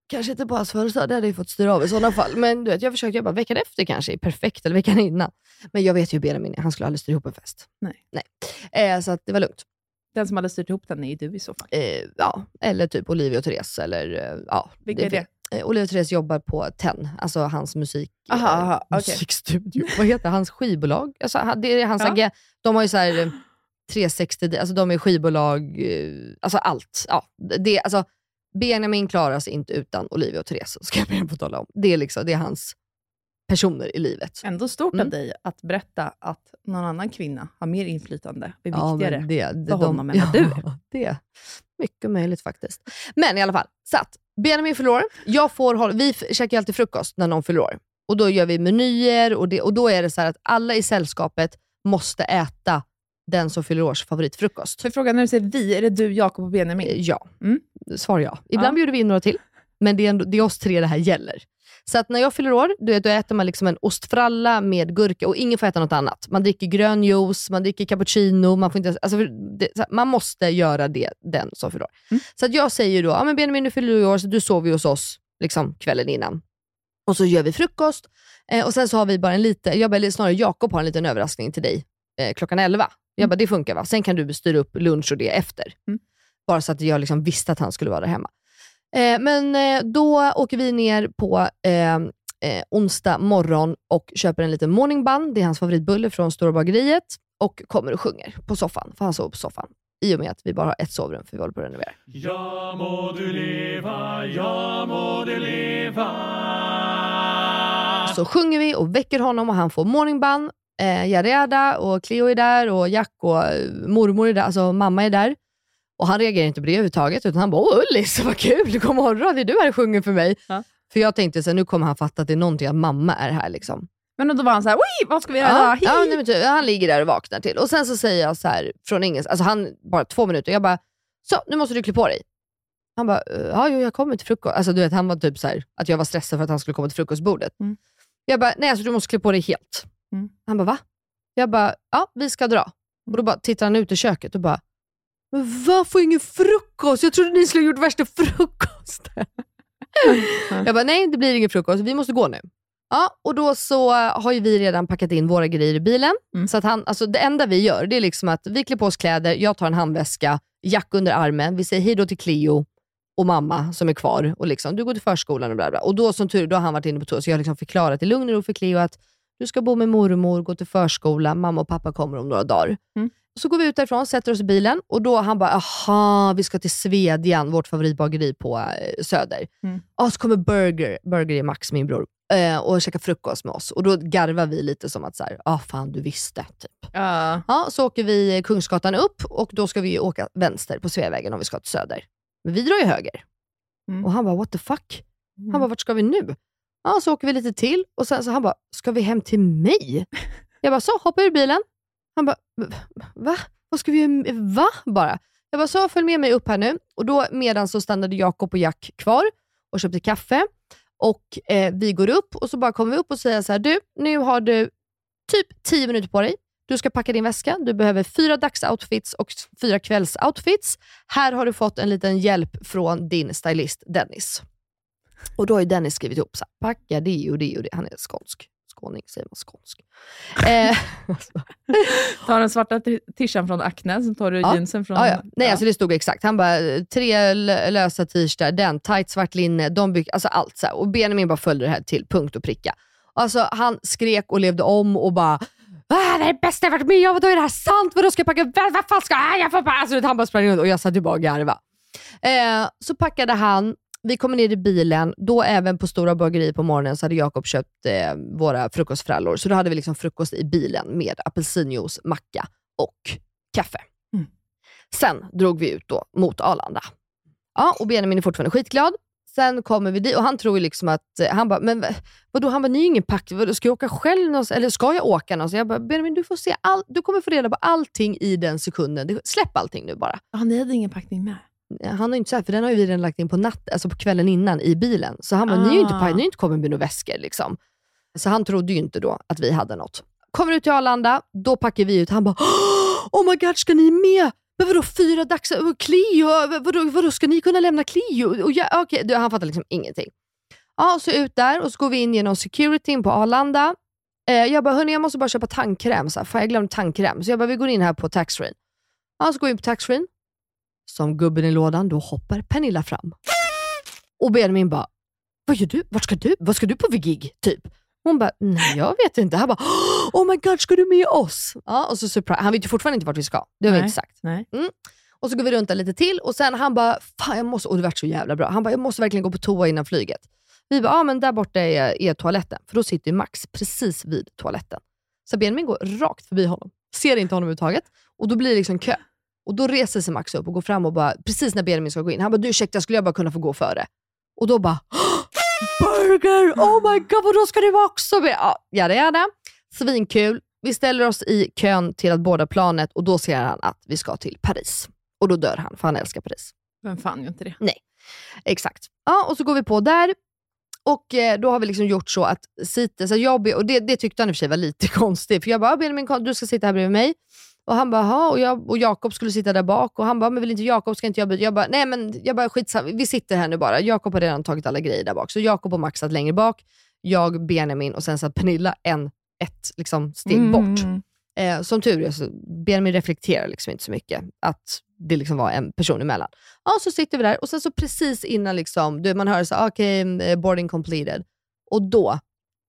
kanske inte på hans födelsedag, det hade jag fått styra av i sådana fall. Men du vet, jag försökte jobba veckan efter kanske, perfekt, eller veckan innan. Men jag vet ju hur Benjamin är, han skulle aldrig styra ihop en fest. Nej. Nej. Eh, så att det var lugnt. Den som hade styrt ihop den är ju du i så fall. Eh, ja, eller typ Olivia och Therese. Eller, eh, ja, Vilka är det? Eh, Olivia och Therese jobbar på Ten, alltså hans musik, aha, aha, eh, okay. musikstudio. Vad heter hans skivbolag? Alltså, det är hans ja. ag- de har ju så här eh, trehundrasextio, alltså de är skivbolag, eh, alltså allt. Ja, det, alltså, Benjamin klarar sig inte utan Olivia och Therese, ska jag börja på tala om. Det är, liksom, det är hans personer i livet. Ändå stort mm. av dig att berätta att någon annan kvinna har mer inflytande och är ja, viktigare det, det, för honom de, än vad ja, du är. Det är mycket möjligt faktiskt. Men i alla fall, så att Benjamin fyller år. Jag får hålla, vi käkar alltid frukost när någon fyller år. Och då gör vi menyer och, det, och då är det så här att alla i sällskapet måste äta den som fyller års favoritfrukost. Så frågan när du säger vi, är det du, Jakob och Benjamin? Ja, mm. svar ja. Ibland ja. bjuder vi in några till, men det är, ändå, det är oss tre det här gäller. Så att när jag fyller år, du vet, då äter man liksom en ostfralla med gurka och ingen får äta något annat. Man dricker grön juice, man dricker cappuccino, man får inte, alltså det, man måste göra det den som fyller år. Mm. Så att jag säger då, ja men Benjamin, du fyller du år så du sover hos oss liksom kvällen innan. Och så gör vi frukost eh, och sen så har vi bara en liten, jag bara, snarare Jakob har en liten överraskning till dig eh, klockan elva. Jag mm. bara, det funkar va? Sen kan du styra upp lunch och det efter. Mm. Bara så att jag liksom visste att han skulle vara där hemma. Eh, men eh, då åker vi ner på eh, eh, onsdag morgon och köper en liten morning bun. Det är hans favoritbulle från Stora bageriet. Och kommer och sjunger på soffan. För han sover på soffan. I och med att vi bara har ett sovrum för vi håller på att renovera. Ja må du leva, ja må du leva. Så sjunger vi och väcker honom och han får morning bun. Eh, Jareda och Cleo är där och Jack och eh, mormor är där. Alltså mamma är där. Och han reagerar inte på det överhuvudtaget utan han bara, åh Ullis, vad kul, god morgon, det är du här och sjunger för mig. Ja. För jag tänkte så här, nu kommer han fatta att det är någonting att mamma är här liksom. Men då var han så här, oj, vad ska vi göra? Ja, ja nej, men typ, han ligger där och vaknar till. Och sen så säger jag så här, från ingen, alltså han, bara två minuter, jag bara, så nu måste du klä på dig. Han bara, ja jo, jag kommer till frukost. Alltså du vet, han var typ så här, att jag var stressad för att han skulle komma till frukostbordet. Mm. Jag bara, nej alltså du måste klä på dig helt. Mm. Han bara, va? Jag bara, ja vi ska dra. Och då bara tittar han ut i köket och bara, men varför ingen frukost? Jag trodde ni skulle ha gjort värsta frukosten. Mm. Jag bara, nej det blir ingen frukost, vi måste gå nu. Ja, och då så har ju vi redan packat in våra grejer i bilen. Mm. Så att han, alltså det enda vi gör, det är liksom att vi klär på oss kläder, jag tar en handväska, Jack under armen, vi säger hej då till Cleo och mamma som är kvar. Och liksom, du går till förskolan och bla bla. Och då som tur, då har han varit inne på toa. Så jag har liksom förklarat i lugn och ro för Cleo att du ska bo med mormor, gå till förskolan, mamma och pappa kommer om några dagar. Mm. Så går vi ut därifrån, sätter oss i bilen och då han bara, aha, vi ska till Svedjan, vårt favoritbageri på äh, Söder. Mm. Och så kommer Burger, Burger är Max, min bror, äh, och käkar frukost med oss. Och då garvar vi lite som att så här, ah fan du visste typ. Uh. Ja, så åker vi Kungsgatan upp och då ska vi åka vänster på Sveavägen om vi ska till Söder. Men vi drar ju höger. Mm. Och han bara, what the fuck? Mm. Han bara, vart ska vi nu? Ja, så åker vi lite till och sen så han bara, ska vi hem till mig? Jag bara, så hoppa ur bilen. Han bara, va? Vad ska vi göra? Va? Bara. Jag bara, så följ med mig upp här nu. Och då medan så stannade Jakob och Jack kvar och köpte kaffe. Och eh, vi går upp och så bara kommer vi upp och säger så här, du, nu har du typ tio minuter på dig. Du ska packa din väska. Du behöver fyra dagsoutfits och fyra kvällsoutfits. Här har du fått en liten hjälp från din stylist Dennis. Och då har ju Dennis skrivit ihop så här, packa det och det och det. Han är skånsk. Skåning säger man skånsk. Eh, tar den svarta t- tishan från Acne, så tar du ja. jeansen från... Ja, ja. Nej, ja. Alltså det stod exakt. Han bara, tre lösa t-shirtar, den, tight svart linne, de byg, alltså allt så här. Och Benjamin bara följde det här till punkt och pricka. Alltså han skrek och levde om och bara, ah, det är det bästa jag varit med om, då är det här sant, vad då ska jag packa, vad fan ska jag, jag får bara, alltså han bara sprang runt och jag satt tillbaka och garva. Eh, så packade han. Vi kommer ner i bilen, då även på Stora bageri på morgonen så hade Jakob köpt eh, våra frukostfrallor. Så då hade vi liksom frukost i bilen med apelsinjuice, macka och kaffe. Mm. Sen drog vi ut då mot Arlanda. Ja, och Benjamin är fortfarande skitglad. Sen kommer vi dit och han tror ju liksom att, han bara, men vadå, han bara, ni är ingen pack, vadå, ska jag åka själv någonstans, eller ska jag åka någonstans? Jag bara, Benjamin du får se, all, du kommer få reda på allting i den sekunden. Släpp allting nu bara. Ja, ni hade ingen packning med. Han har inte så här, för den har ju vi redan lagt in på natt, alltså på kvällen innan i bilen. Så han bara, ah. ni är ju inte på, ni är inte kommit med några väskor liksom. Så han trodde ju inte då att vi hade något. Kommer ut till Arlanda, då packar vi ut. Han bara, oh my god, ska ni med? men vadå fyra dags, Cleo, vadå, vadå ska ni kunna lämna Cleo? Och jag, okay, han fattar liksom ingenting. Ja, så ut där och så går vi in genom security på Arlanda. Eh, jag bara, hörni, jag måste bara köpa tandkräm. Så här, fan, jag glömde tandkräm. Så jag bara, vi går in här på taxfree. Ja, så går vi in på taxfree. Som gubben i lådan, då hoppar Pernilla fram. Och Benjamin bara, vad gör du? Vart ska du? Vad ska du på vid gig? Typ. Hon bara, nej jag vet inte. Han bara, oh my god, ska du med oss? Ja, och så surprise. Han vet ju fortfarande inte vart vi ska. Det har vi inte sagt. Nej. Mm. Och så går vi runt där lite till. Och sen han bara, fan jag måste, och det vart så jävla bra. Han bara, jag måste verkligen gå på toa innan flyget. Vi bara, ja ah, men där borta är, är toaletten. För då sitter ju Max precis vid toaletten. Så Benjamin går rakt förbi honom. Ser inte honom överhuvudtaget. Och då blir det liksom kö. Och då reser sig Max upp och går fram och bara, precis när Benjamin ska gå in. Han bara, du ursäkta, skulle jag bara kunna få gå före? Och då bara, burger! Oh my god, vad då ska det vara också med? Ja, jada, jada. Svinkul. Vi ställer oss i kön till att båda planet och då ser han att vi ska till Paris. Och då dör han, för han älskar Paris. Vem fan gör inte det? Nej, exakt. Ja, och så går vi på där. Och eh, då har vi liksom gjort så att sitta så jobbig, och det, det tyckte han i och för sig var lite konstigt. För jag bara, Benjamin, du ska sitta här bredvid mig. Och han bara, ja, och, jag, och Jakob skulle sitta där bak. Och han bara, men vill inte Jakob, ska inte jag byta? Jag bara, nej men jag bara, skitsamma, vi sitter här nu bara. Jakob har redan tagit alla grejer där bak. Så Jakob och Max satt längre bak. Jag, Benjamin och sen satt Pernilla en, ett liksom, steg mm. bort. Eh, som tur är så Benjamin reflekterar liksom inte så mycket. Att det liksom var en person emellan. Ja, så sitter vi där. Och sen så precis innan liksom, du, man hör så, okej, okay, boarding completed. Och då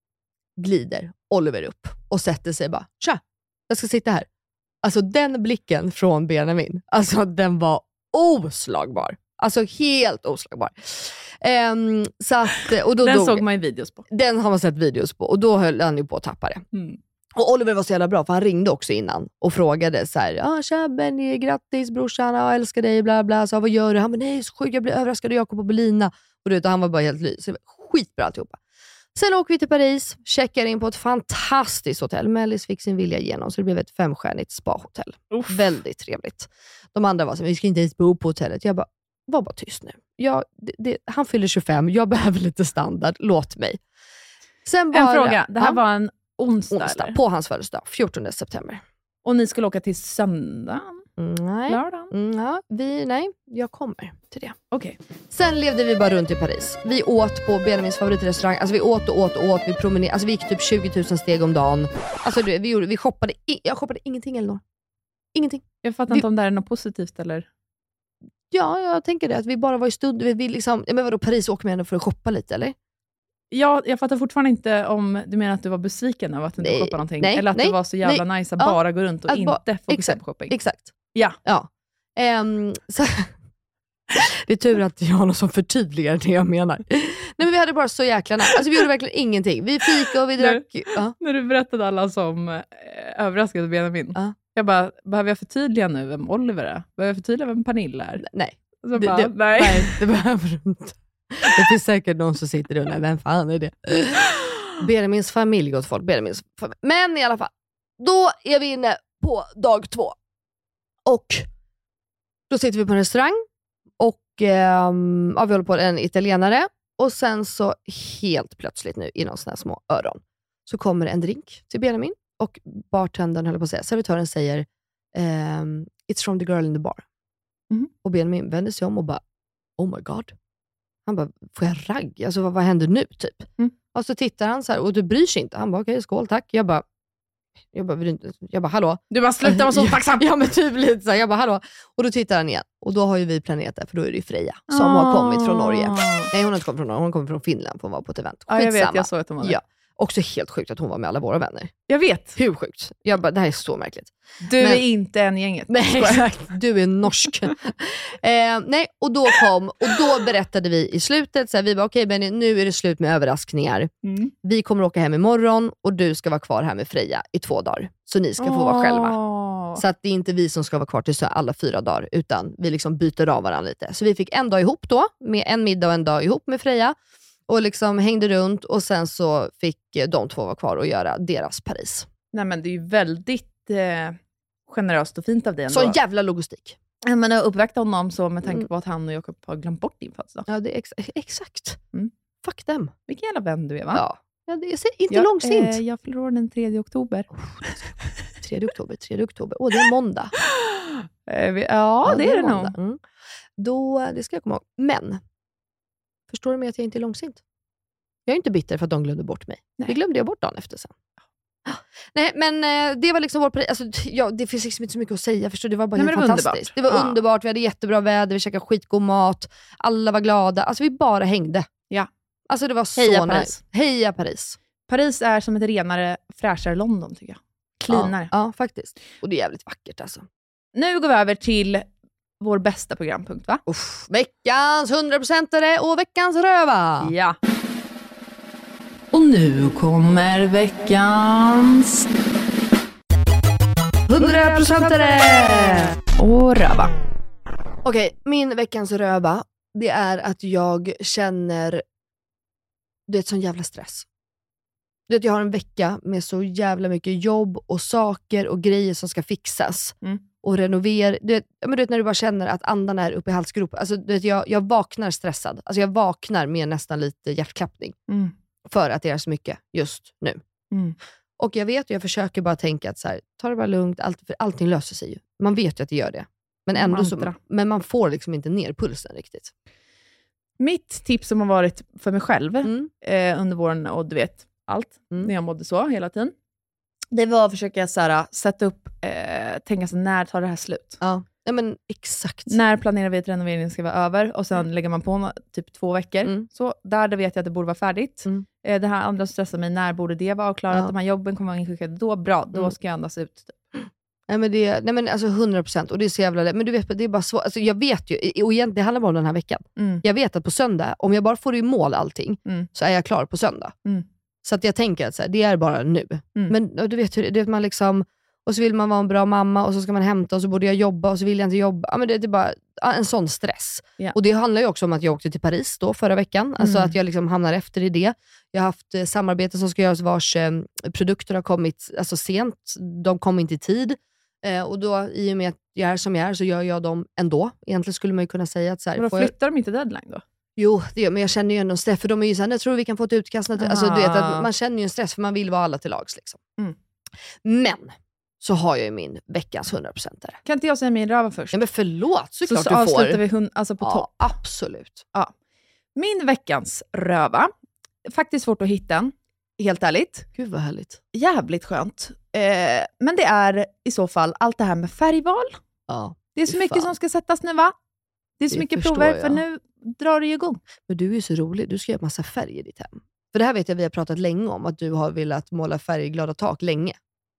glider Oliver upp och sätter sig bara, tja, jag ska sitta här. Alltså den blicken från Benjamin, alltså den var oslagbar. Alltså helt oslagbar. Um, så att, och då den dog, såg man ju videos på. Den har man sett videos på. Och då höll han ju på att tappa det. Mm. Och Oliver var så jävla bra, för han ringde också innan och frågade så här, ja, tja Benny, grattis brorsan, jag älskar dig, bla bla. Så vad gör du? Han bara, nej så sjukt, jag blir överraskad av Jakob och Belina. Och, du vet, och han var bara helt ly. Så det var skitbra alltihopa. Sen åker vi till Paris, checkar in på ett fantastiskt hotell. Mellis fick sin vilja igenom, så det blev ett femstjärnigt spa-hotell. Uff. Väldigt trevligt. De andra var så, vi ska inte ens bo på hotellet. Jag bara, var bara tyst nu. Jag, det, det, han fyller tjugofem, jag behöver lite standard, låt mig. Sen bara, en fråga, det här ja, var en onsdag, onsdag eller? På hans födelsedag, fjortonde september. Och ni skulle åka till söndagen? Mm, nej. Mm, ja, vi, nej, jag kommer till det. Okej. Okay. Sen levde vi bara runt i Paris. Vi åt på Benjamins favoritrestaurang. Alltså vi åt och åt och åt. Vi promenerade. Alltså vi gick typ tjugo tusen steg om dagen. Alltså vi, gjorde, vi shoppade. I, jag shoppade ingenting, Elinor. Ingenting. Jag fattar vi, inte om det är något positivt eller? Ja, jag tänker det. Att vi bara var i stund. Vi, vi liksom, men vadå, Paris åker med ändå för att shoppa lite, eller? Ja, jag fattar fortfarande inte om du menar att du var besviken av att du inte shoppade någonting. Nej, eller att nej, det var så jävla nej, nice att ja, bara gå runt och inte ba, fokusera exakt, på shopping. Exakt. Ja. ja. Um, så, det är tur att jag har någon som förtydligar det jag menar. Nej, men vi hade bara så jäkla nice. Alltså vi gjorde verkligen ingenting. Vi fika och vi drack. Nu, ja. När du berättade alla som eh, överraskade Benjamin. Ja. Jag bara, behöver jag förtydliga nu vem Oliver är? Behöver jag förtydliga vem Pernilla är? Nej. Så det, bara, det, nej. nej, det behöver du inte. Det finns säkert någon som sitter där. Vem fan är det? Benjamins familj, gott folk. Benjamins familj. Men i alla fall, då är vi inne på dag två. Och då sitter vi på en restaurang. Och eh, ja, vi håller på en italienare. Och sen så helt plötsligt nu, i någon sån här små öron, så kommer en drink till Benjamin. Och bartendern, höll på att säga, servitören säger eh, it's from the girl in the bar. Mm. Och Benjamin vänder sig om och bara, oh my god. Han bara, får jag ragg? Alltså vad, vad händer nu typ? Mm. Och så tittar han så här, och du bryr sig inte. Han bara, okej, okay, skål, tack. Jag bara, jag bara, vill du inte? Jag bara, hallå? Du bara, sluta vara så tacksam. Ja, men typ lite så här. Jag bara, hallå? Och då tittar han igen. Och då har ju vi planerat det, för då är det ju Freja som oh. har kommit från Norge. Nej, hon har inte kommit från Norge. Hon kommer från Finland för hon var på ett event. Ja, jag vet, jag såg att hon var där. Ja. Också helt sjukt att hon var med alla våra vänner. Jag vet. Hur sjukt? Jag bara, det här är så märkligt. Du men, är inte en gänget. Nej, exakt. Du är norsk. eh, nej, och då kom, och då berättade vi i slutet, så här, vi bara, okej okay, Benny, nu är det slut med överraskningar. Mm. Vi kommer åka hem imorgon och du ska vara kvar här med Freja i två dagar. Så ni ska få oh. vara själva. Så att det är inte vi som ska vara kvar till så alla fyra dagar, utan vi liksom byter av varandra lite. Så vi fick en dag ihop då, med en middag och en dag ihop med Freja. Och liksom hängde runt, och sen så fick de två vara kvar och göra deras Paris. Nej, men det är ju väldigt eh, generöst och fint av dig ändå. Så jävla logistik. Jag menar, uppväckta honom så med tanke på att han och Jakob har glömt bort din födelsedag. Ja, det är ex- exakt. Mm. Fuck dem. Vilken jävla vän du är, va? Ja, ja det är inte ja, långsint. Eh, jag fyller år den tredje oktober. Oh, tredje oktober, tredje oktober. Åh, det är måndag. Ja, ja, det är det nog. Mm. Då, det ska jag komma ihåg. Men, förstår du mig att jag inte är långsint? Jag är inte bitter för att de glömde bort mig. Nej. Det glömde jag bort dagen efter sen. Nej, men det var liksom vår... Alltså, ja, det finns liksom inte så mycket att säga. Förstår du? Det var bara Nej, helt det var fantastiskt. Underbart. Det var ja. underbart. Vi hade jättebra väder. Vi käkade skitgod mat. Alla var glada. Alltså vi bara hängde. Ja. Alltså det var Heja så Paris. Nice. Heja Paris. Paris är som ett renare, fräschare London tycker jag. Cleanare. Ja, ja, faktiskt. Och det är jävligt vackert alltså. Nu går vi över till vår bästa programpunkt, va? Uff, veckans hundraprocentare och veckans röva. Ja. Och nu kommer veckans hundraprocentare och röva. Okej, okay, min veckans röva, det är att jag känner det är ett sån jävla stress. Du vet, jag har en vecka med så jävla mycket jobb och saker och grejer som ska fixas. Mm. Och renovera. Du vet, men du vet när du bara känner att andan är uppe i halsgropen. Alltså, du vet, jag, jag vaknar stressad. Alltså jag vaknar med nästan lite hjärtklappning. Mm. För att det är så mycket just nu. Mm. Och jag vet, och jag försöker bara tänka att så här, ta det bara lugnt. Allt, för allting löser sig ju. Man vet ju att det gör det. Men ändå så, men man får liksom inte ner pulsen riktigt. Mitt tips som har varit för mig själv mm. eh, under våren, och du vet allt, mm. när jag mådde så hela tiden. Det var att försöka så här, sätta upp, eh, tänka så när tar det här slut? Ja. Ja, men exakt. När planerar vi att renoveringen ska vara över? Och sen mm. lägger man på typ två veckor. Mm. Så där, där vet jag att det borde vara färdigt. Mm. Eh, det här andra stressar mig, när borde det vara avklarat? Ja. De här jobben kommer vara inskickade. Då bra, då mm. ska jag andas ut. Typ. Nej men, det, nej men alltså hundra procent. Och det är så jävla lätt. Men du vet, det är bara svårt. Alltså, jag vet ju, och egentligen det handlar bara om den här veckan. Mm. Jag vet att på söndag, om jag bara får i mål allting, mm. så är jag klar på söndag. Mm. Så att jag tänker att så här, det är bara nu. Mm. Men du vet hur det man liksom... Och så vill man vara en bra mamma och så ska man hämta och så borde jag jobba och så vill jag inte jobba. Ja, men det, det är bara en sån stress. Yeah. Och det handlar ju också om att jag åkte till Paris då förra veckan. Mm. Alltså att jag liksom hamnar efter i det. Jag har haft eh, samarbete som ska göras vars eh, produkter har kommit alltså sent. De kom inte i tid. Eh, och då i och med att jag är som jag är så gör jag dem ändå. Egentligen skulle man ju kunna säga att så här, men då flyttar jag... de inte deadline då? Jo, det gör, men jag känner ju ändå en stress. För de är ju såhär, jag tror vi kan få ett utkast. Alltså, du vet, att man känner ju en stress för man vill vara alla till lags. Liksom. Mm. Men... så har jag ju min veckans hundra procent där. Kan inte jag säga min röva först? Ja, men förlåt, såklart så, så du får. Så avslutar vi hund, alltså på ja, topp. Absolut. Ja. Min veckans röva. Faktiskt svårt att hitta den, helt ärligt. Gud vad härligt. Jävligt skönt. Eh, men det är i så fall allt det här med färgval. Ja, det är så mycket fan. som ska sättas nu, va? Det är så det mycket prover, jag. För nu drar det ju igång. Men du är ju så rolig, du ska göra massa färg i ditt hem. För det här vet jag vi har pratat länge om, att du har velat måla färgglada tak länge.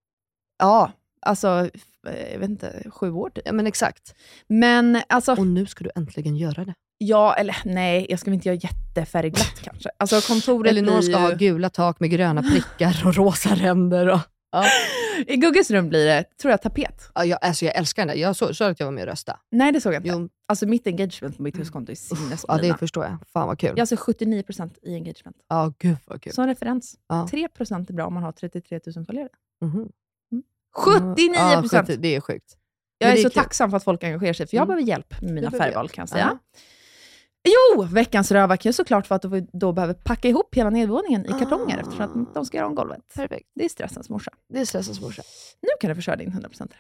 Ja, alltså, jag vet inte, sju år typ. Ja, men exakt. Men alltså... Och nu ska du äntligen göra det. Ja, eller nej, jag ska inte göra jättefärgglatt kanske. Alltså kontoret eller någon ska ju... ha gula tak med gröna prickar och rosa ränder. Och... Ja. I Gugges rum blir det, tror jag, tapet. Ja, jag, alltså jag älskar den där. Jag såg så att jag var med och rösta. Nej, det såg jag inte. Jo. Alltså mitt engagement på mitt huskonto är sinnes. Ja, det förstår jag. Fan vad kul. Jag har alltså sjuttionio procent i engagement. Ja, gud vad kul. Som referens. Ja. tre procent är bra om man har trettiotre tusen följare. Mm-hmm. Mm. sjuttionio procent! Ja, det är sjukt. Jag är, är så kul. tacksam för att folk engagerar sig, för jag mm. behöver hjälp med mina färgval, kan jag säga. Ja. Jo, veckans röva kan ju såklart för att vi då behöver packa ihop hela nedvåningen i kartonger ah. eftersom att de ska göra om golvet. Perfekt. Det är stressens morsa. Det är stressens morsa. Nu kan du försöka din hundra procent.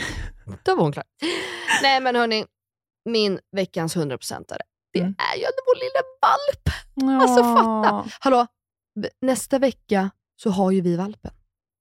Då var hon klar. Nej men hörni, min veckans hundra procentare. Det mm. är ju vår lilla valp. Ja. Alltså fatta. Hallå, nästa vecka så har ju vi valpen.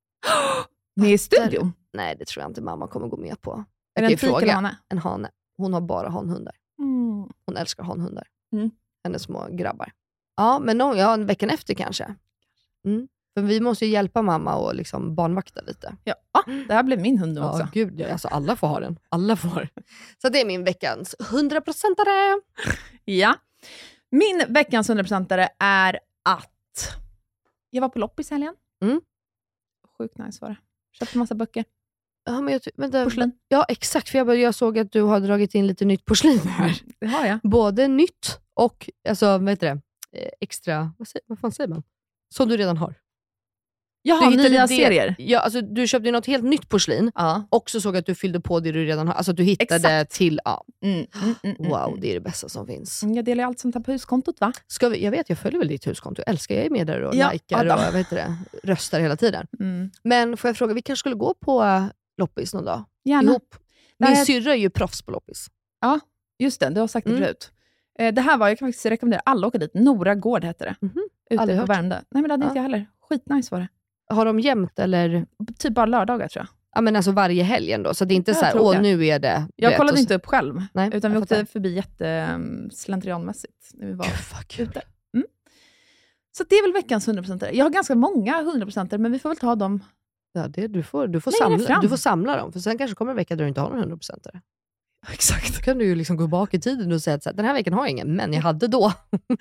Med i studion? Nej, det tror jag inte mamma kommer gå med på. Är det en flik eller hane? En hane. Hon har bara hanhundar. Mm. Hon älskar hanhundar. Mm. Hennes små grabbar. Ja, men no, ja, en veckan efter kanske. Mm. För vi måste ju hjälpa mamma och liksom barnvakta lite. Ja, ah, det här blev min hund också. Ja, gud, ja, alltså alla får ha den. Alla får. Så det är min veckans hundraprocentare. Ja. Min veckans hundraprocentare är att jag var på loppis i helgen. Mm. Sjukt nice var det. Köpte massa böcker. Ja, men jag, vänta, porslin. Ja, exakt. För jag, jag såg att du har dragit in lite nytt porslin här. Det har jag. Både nytt och alltså, vad heter det? Extra, vad, säger, vad fan säger man? Som du redan har. Jaha, nya det, serier. Ja, alltså, du köpte något helt nytt porslin. Ja. Och så såg att du fyllde på det du redan har. Alltså att du hittade exakt. till... Ja. Mm, mm, mm, wow, mm. det är det bästa som finns. Jag delar allt som tar på huskontot, va? Ska vi, jag vet, jag följer väl ditt huskonto. Jag älskar, jag är med där och ja, likar ja, och vad heter det, röstar hela tiden. Mm. Men får jag fråga, vi kanske skulle gå på loppis någon dag. Gärna. Ihop. Min här... syrra är ju proffs på loppis. Ja, just det. Du har sagt det mm. förut. Eh, det här var, jag kan faktiskt rekommendera alla åka dit. Nora Gård heter det. Mm-hmm. Ute Aldrig på hört. Värmdö. Nej, men det hade ja. inte jag heller. Skitnice var det. Har de jämt eller? Typ bara lördagar tror jag. Ja, men alltså varje helg ändå. Så det är inte jag så här, åh det. nu är det. Jag vet, kollade så... inte upp själv. Nej, utan vi åkte fattar. förbi jätteslentrianmässigt. När vi var Gud, ute. Mm. Så det är väl veckans hundra procent. Jag har ganska många hundra procent, men vi får väl ta dem. Ja, det, du, får, du, får Längre samla, fram. du får samla dem. För sen kanske kommer en vecka där du inte har någon hundra procent. Exakt. Då kan du ju liksom gå bak i tiden och säga att så här, den här veckan har jag ingen, men jag hade då.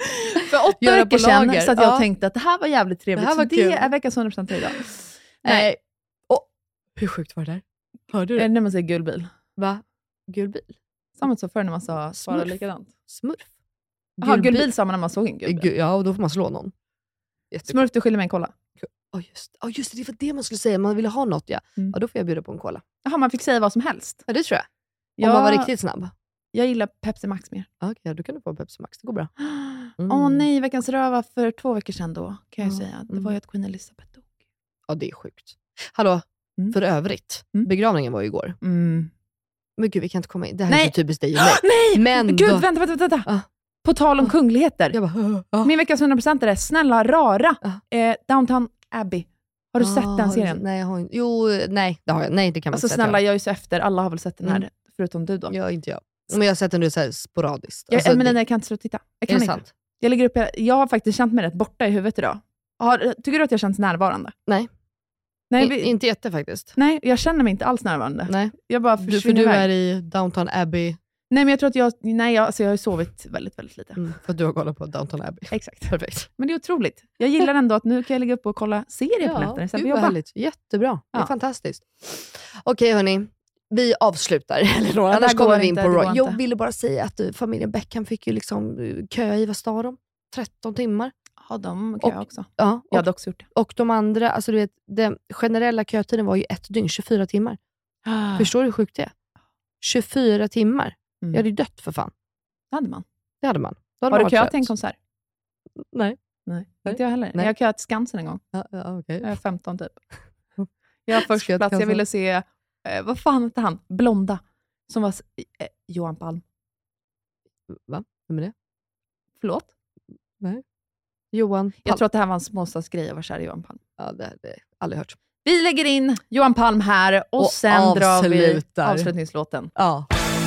För åtta Göra veckor på sedan lager. så att jag Ja. tänkte att det här var jävligt trevligt. Det här var så kul. det är veckans hundra procent idag. Nej. Oh, hur sjukt var det där? Hörde du Är det? det när man säger gul bil? Va? Gul bil? Samma som förr när man sa svara Smurf. likadant. Smurf? Jaha, gul bil sa man när man såg en gul bil. Ja, och då får man slå någon. Jättekul. Smurf, du skyller mig en cola. Ja, oh, just, oh, just det. Det var det man skulle säga. Man ville ha något, ja. Mm. Ja, då får jag bjuda på en cola. Jaha, man fick säga vad som helst. Ja, det tror jag. Ja, Om man var riktigt snabb. Jag gillar Pepsi Max mer. Okej, okay, då kan du få Pepsi Max. Det går bra. Åh mm. oh, nej, veckans röva för två veckor sedan då, kan jag ja. säga. Det Mm. var ju att Queen Elizabeth dog. Ja, det är sjukt. Hallå, mm. för övrigt. Mm. Begravningen var ju igår. Mm. Men gud, vi kan inte komma in. Det här nej. är så typiskt dig och mig. Nej! Men gud, då... vänta, vänta, vänta. Ah. På tal om ah. kungligheter. Jag bara, ah. Min veckans hundra procent är snälla, rara. Ah. Eh, Downton Abbey. Har du ah, sett den serien? Nej, jag har inte. Jo, nej, det har jag. Nej, det kan man alltså, inte säga. Snälla, jag är ju så efter. Alla har väl sett den här, mm. förutom du då. Ja, inte jag. Men jag har sett den nu så här sporadiskt. Jag, alltså, men det... nej, jag kan inte sluta titta. Jag, kan är det inte. sant? Jag, lägger upp, jag har faktiskt känt mig rätt borta i huvudet idag. Har, tycker du att jag känns närvarande? Nej. Nej, I, vi, inte jätte faktiskt. nej, jag känner mig inte alls närvarande. Nej. Jag bara Du, försvinner för du iväg. är i Downton Abbey. Nej, men jag tror att jag, nej, jag, alltså jag har ju sovit väldigt, väldigt lite. Mm, för att du har kollat på Downton Abbey. Exakt. Perfekt. Men det är otroligt. Jag gillar ändå att nu kan jag ligga upp och kolla serier på nätterna istället för gud att vad jobba. härligt. Jättebra. Det är Ja. fantastiskt. Okej hörni, vi avslutar. Eller några, Ja, annars där går kommer vi in inte, på det går Roy. Jag inte. ville bara säga att uh, familjen Beckham fick ju liksom uh, köa i, vad står de? tretton timmar. Ja, de kan jag Och- också. Ja, Jag och, hade också gjort det. och de andra, alltså du vet, den generella kötiden var ju ett dygn, tjugofyra timmar. Förstår du hur sjukt det är? tjugofyra timmar. Mm. Jag hade ju dött för fan. Det hade man. Det hade man. Då hade Har man du varit köat trött. till en konsert? Nej. Nej, Nej. inte jag heller. Nej. Jag har köat till Skansen en gång. Ja, ja, okej. Jag är femton typ. Jag har först Ska jag plats. Jag kanske- ville se, eh, vad fan hette han? Blonda. Som var eh, Johan Palm. Va? Vem är det? Förlåt? Johan Palm. Jag tror att det här var en småstadsgrej att vara kär i Johan Palm. Ja, det har jag aldrig hört. Vi lägger in Johan Palm här och, Och sen drar vi avslutar. avslutningslåten. Ja.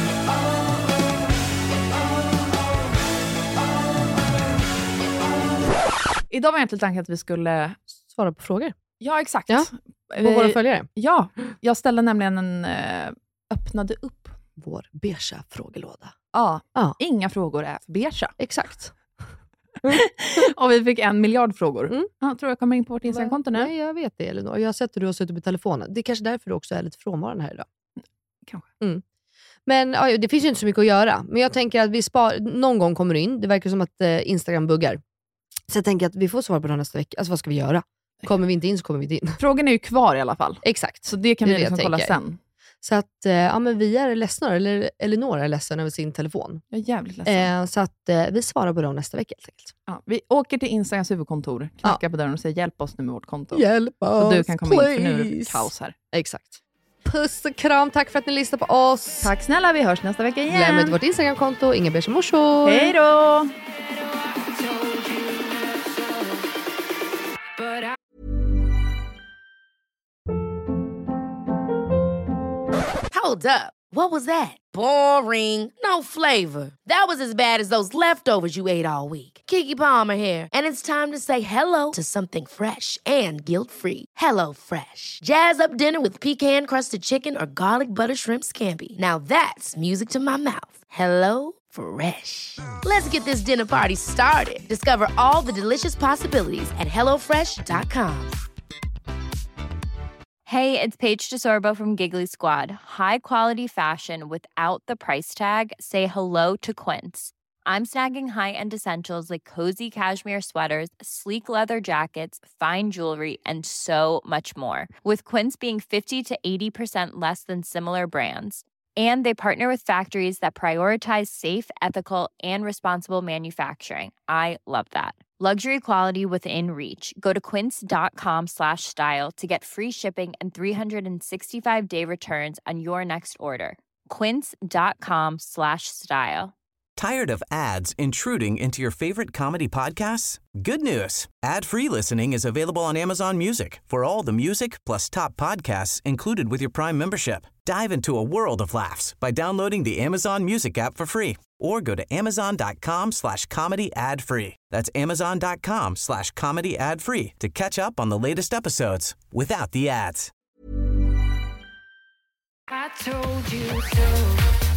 Idag var egentligen tanken att vi skulle... Svara på frågor. Ja, exakt. Ja, Vi- Och våra följare. Ja, jag ställde nämligen en... Eh, öppnade upp. Vår beiga frågelåda. Ja, Ja. inga frågor är för beiga. Exakt. Och vi fick en miljard frågor. Mm. Ja, tror jag kommer in på vårt Instagramkonto nu. Nej, jag vet det Elinor. Jag har sett hur du har suttit på telefonen. Det är kanske därför du också är lite frånvarande här idag. Kanske. Mm. Men ja, det finns ju inte så mycket att göra. Men jag tänker att vi spar... Någon gång kommer du in. Det verkar som att eh, Instagram buggar. Så jag tänker att vi får svar på det nästa vecka. Alltså vad ska vi göra? Kommer vi inte in så kommer vi inte in. Frågan är ju kvar i alla fall. Exakt. Så det kan Det är vi det liksom jag kolla tänker. sen. Så att eh, ja, men vi är ledsna. Eller Elinor är ledsen över sin telefon. Jag är jävligt ledsen. Eh, så att eh, vi svarar på dem nästa vecka helt enkelt. Ja, vi åker till Instagrams huvudkontor, knackar på dörren och säger hjälp oss nu med vårt konto. Hjälp oss, Så du kan komma in för nu är det please. kaos här. Exakt. Puss och kram, tack för att ni lyssnar på oss. Tack snälla, vi hörs nästa vecka igen. Glöm inte vårt Instagramkonto, Inga Beige morsor. Hej då! Hold up. What was that? Boring. No flavor. That was as bad as those leftovers you ate all week. Keke Palmer here, and it's time to say hello to something fresh and guilt-free. Hello Fresh. Jazz up dinner with pecan-crusted chicken or garlic butter shrimp scampi. Now that's music to my mouth. Hello Fresh. Let's get this dinner party started. Discover all the delicious possibilities at hello fresh dot com. Hey, it's Paige DeSorbo from Giggly Squad. High quality fashion without the price tag. Say hello to Quince. I'm snagging high-end essentials like cozy cashmere sweaters, sleek leather jackets, fine jewelry, and so much more. With Quince being fifty to eighty percent less than similar brands. And they partner with factories that prioritize safe, ethical, and responsible manufacturing. I love that. Luxury quality within reach. Go to quince.com slash style to get free shipping and three sixty-five day returns on your next order. Quince.com slash style. Tired of ads intruding into your favorite comedy podcasts? Good news. Ad-free listening is available on Amazon Music for all the music plus top podcasts included with your Prime membership. Dive into a world of laughs by downloading the Amazon Music app for free or go to amazon.com slash comedy ad free. That's amazon.com slash comedy ad free to catch up on the latest episodes without the ads. I told you so.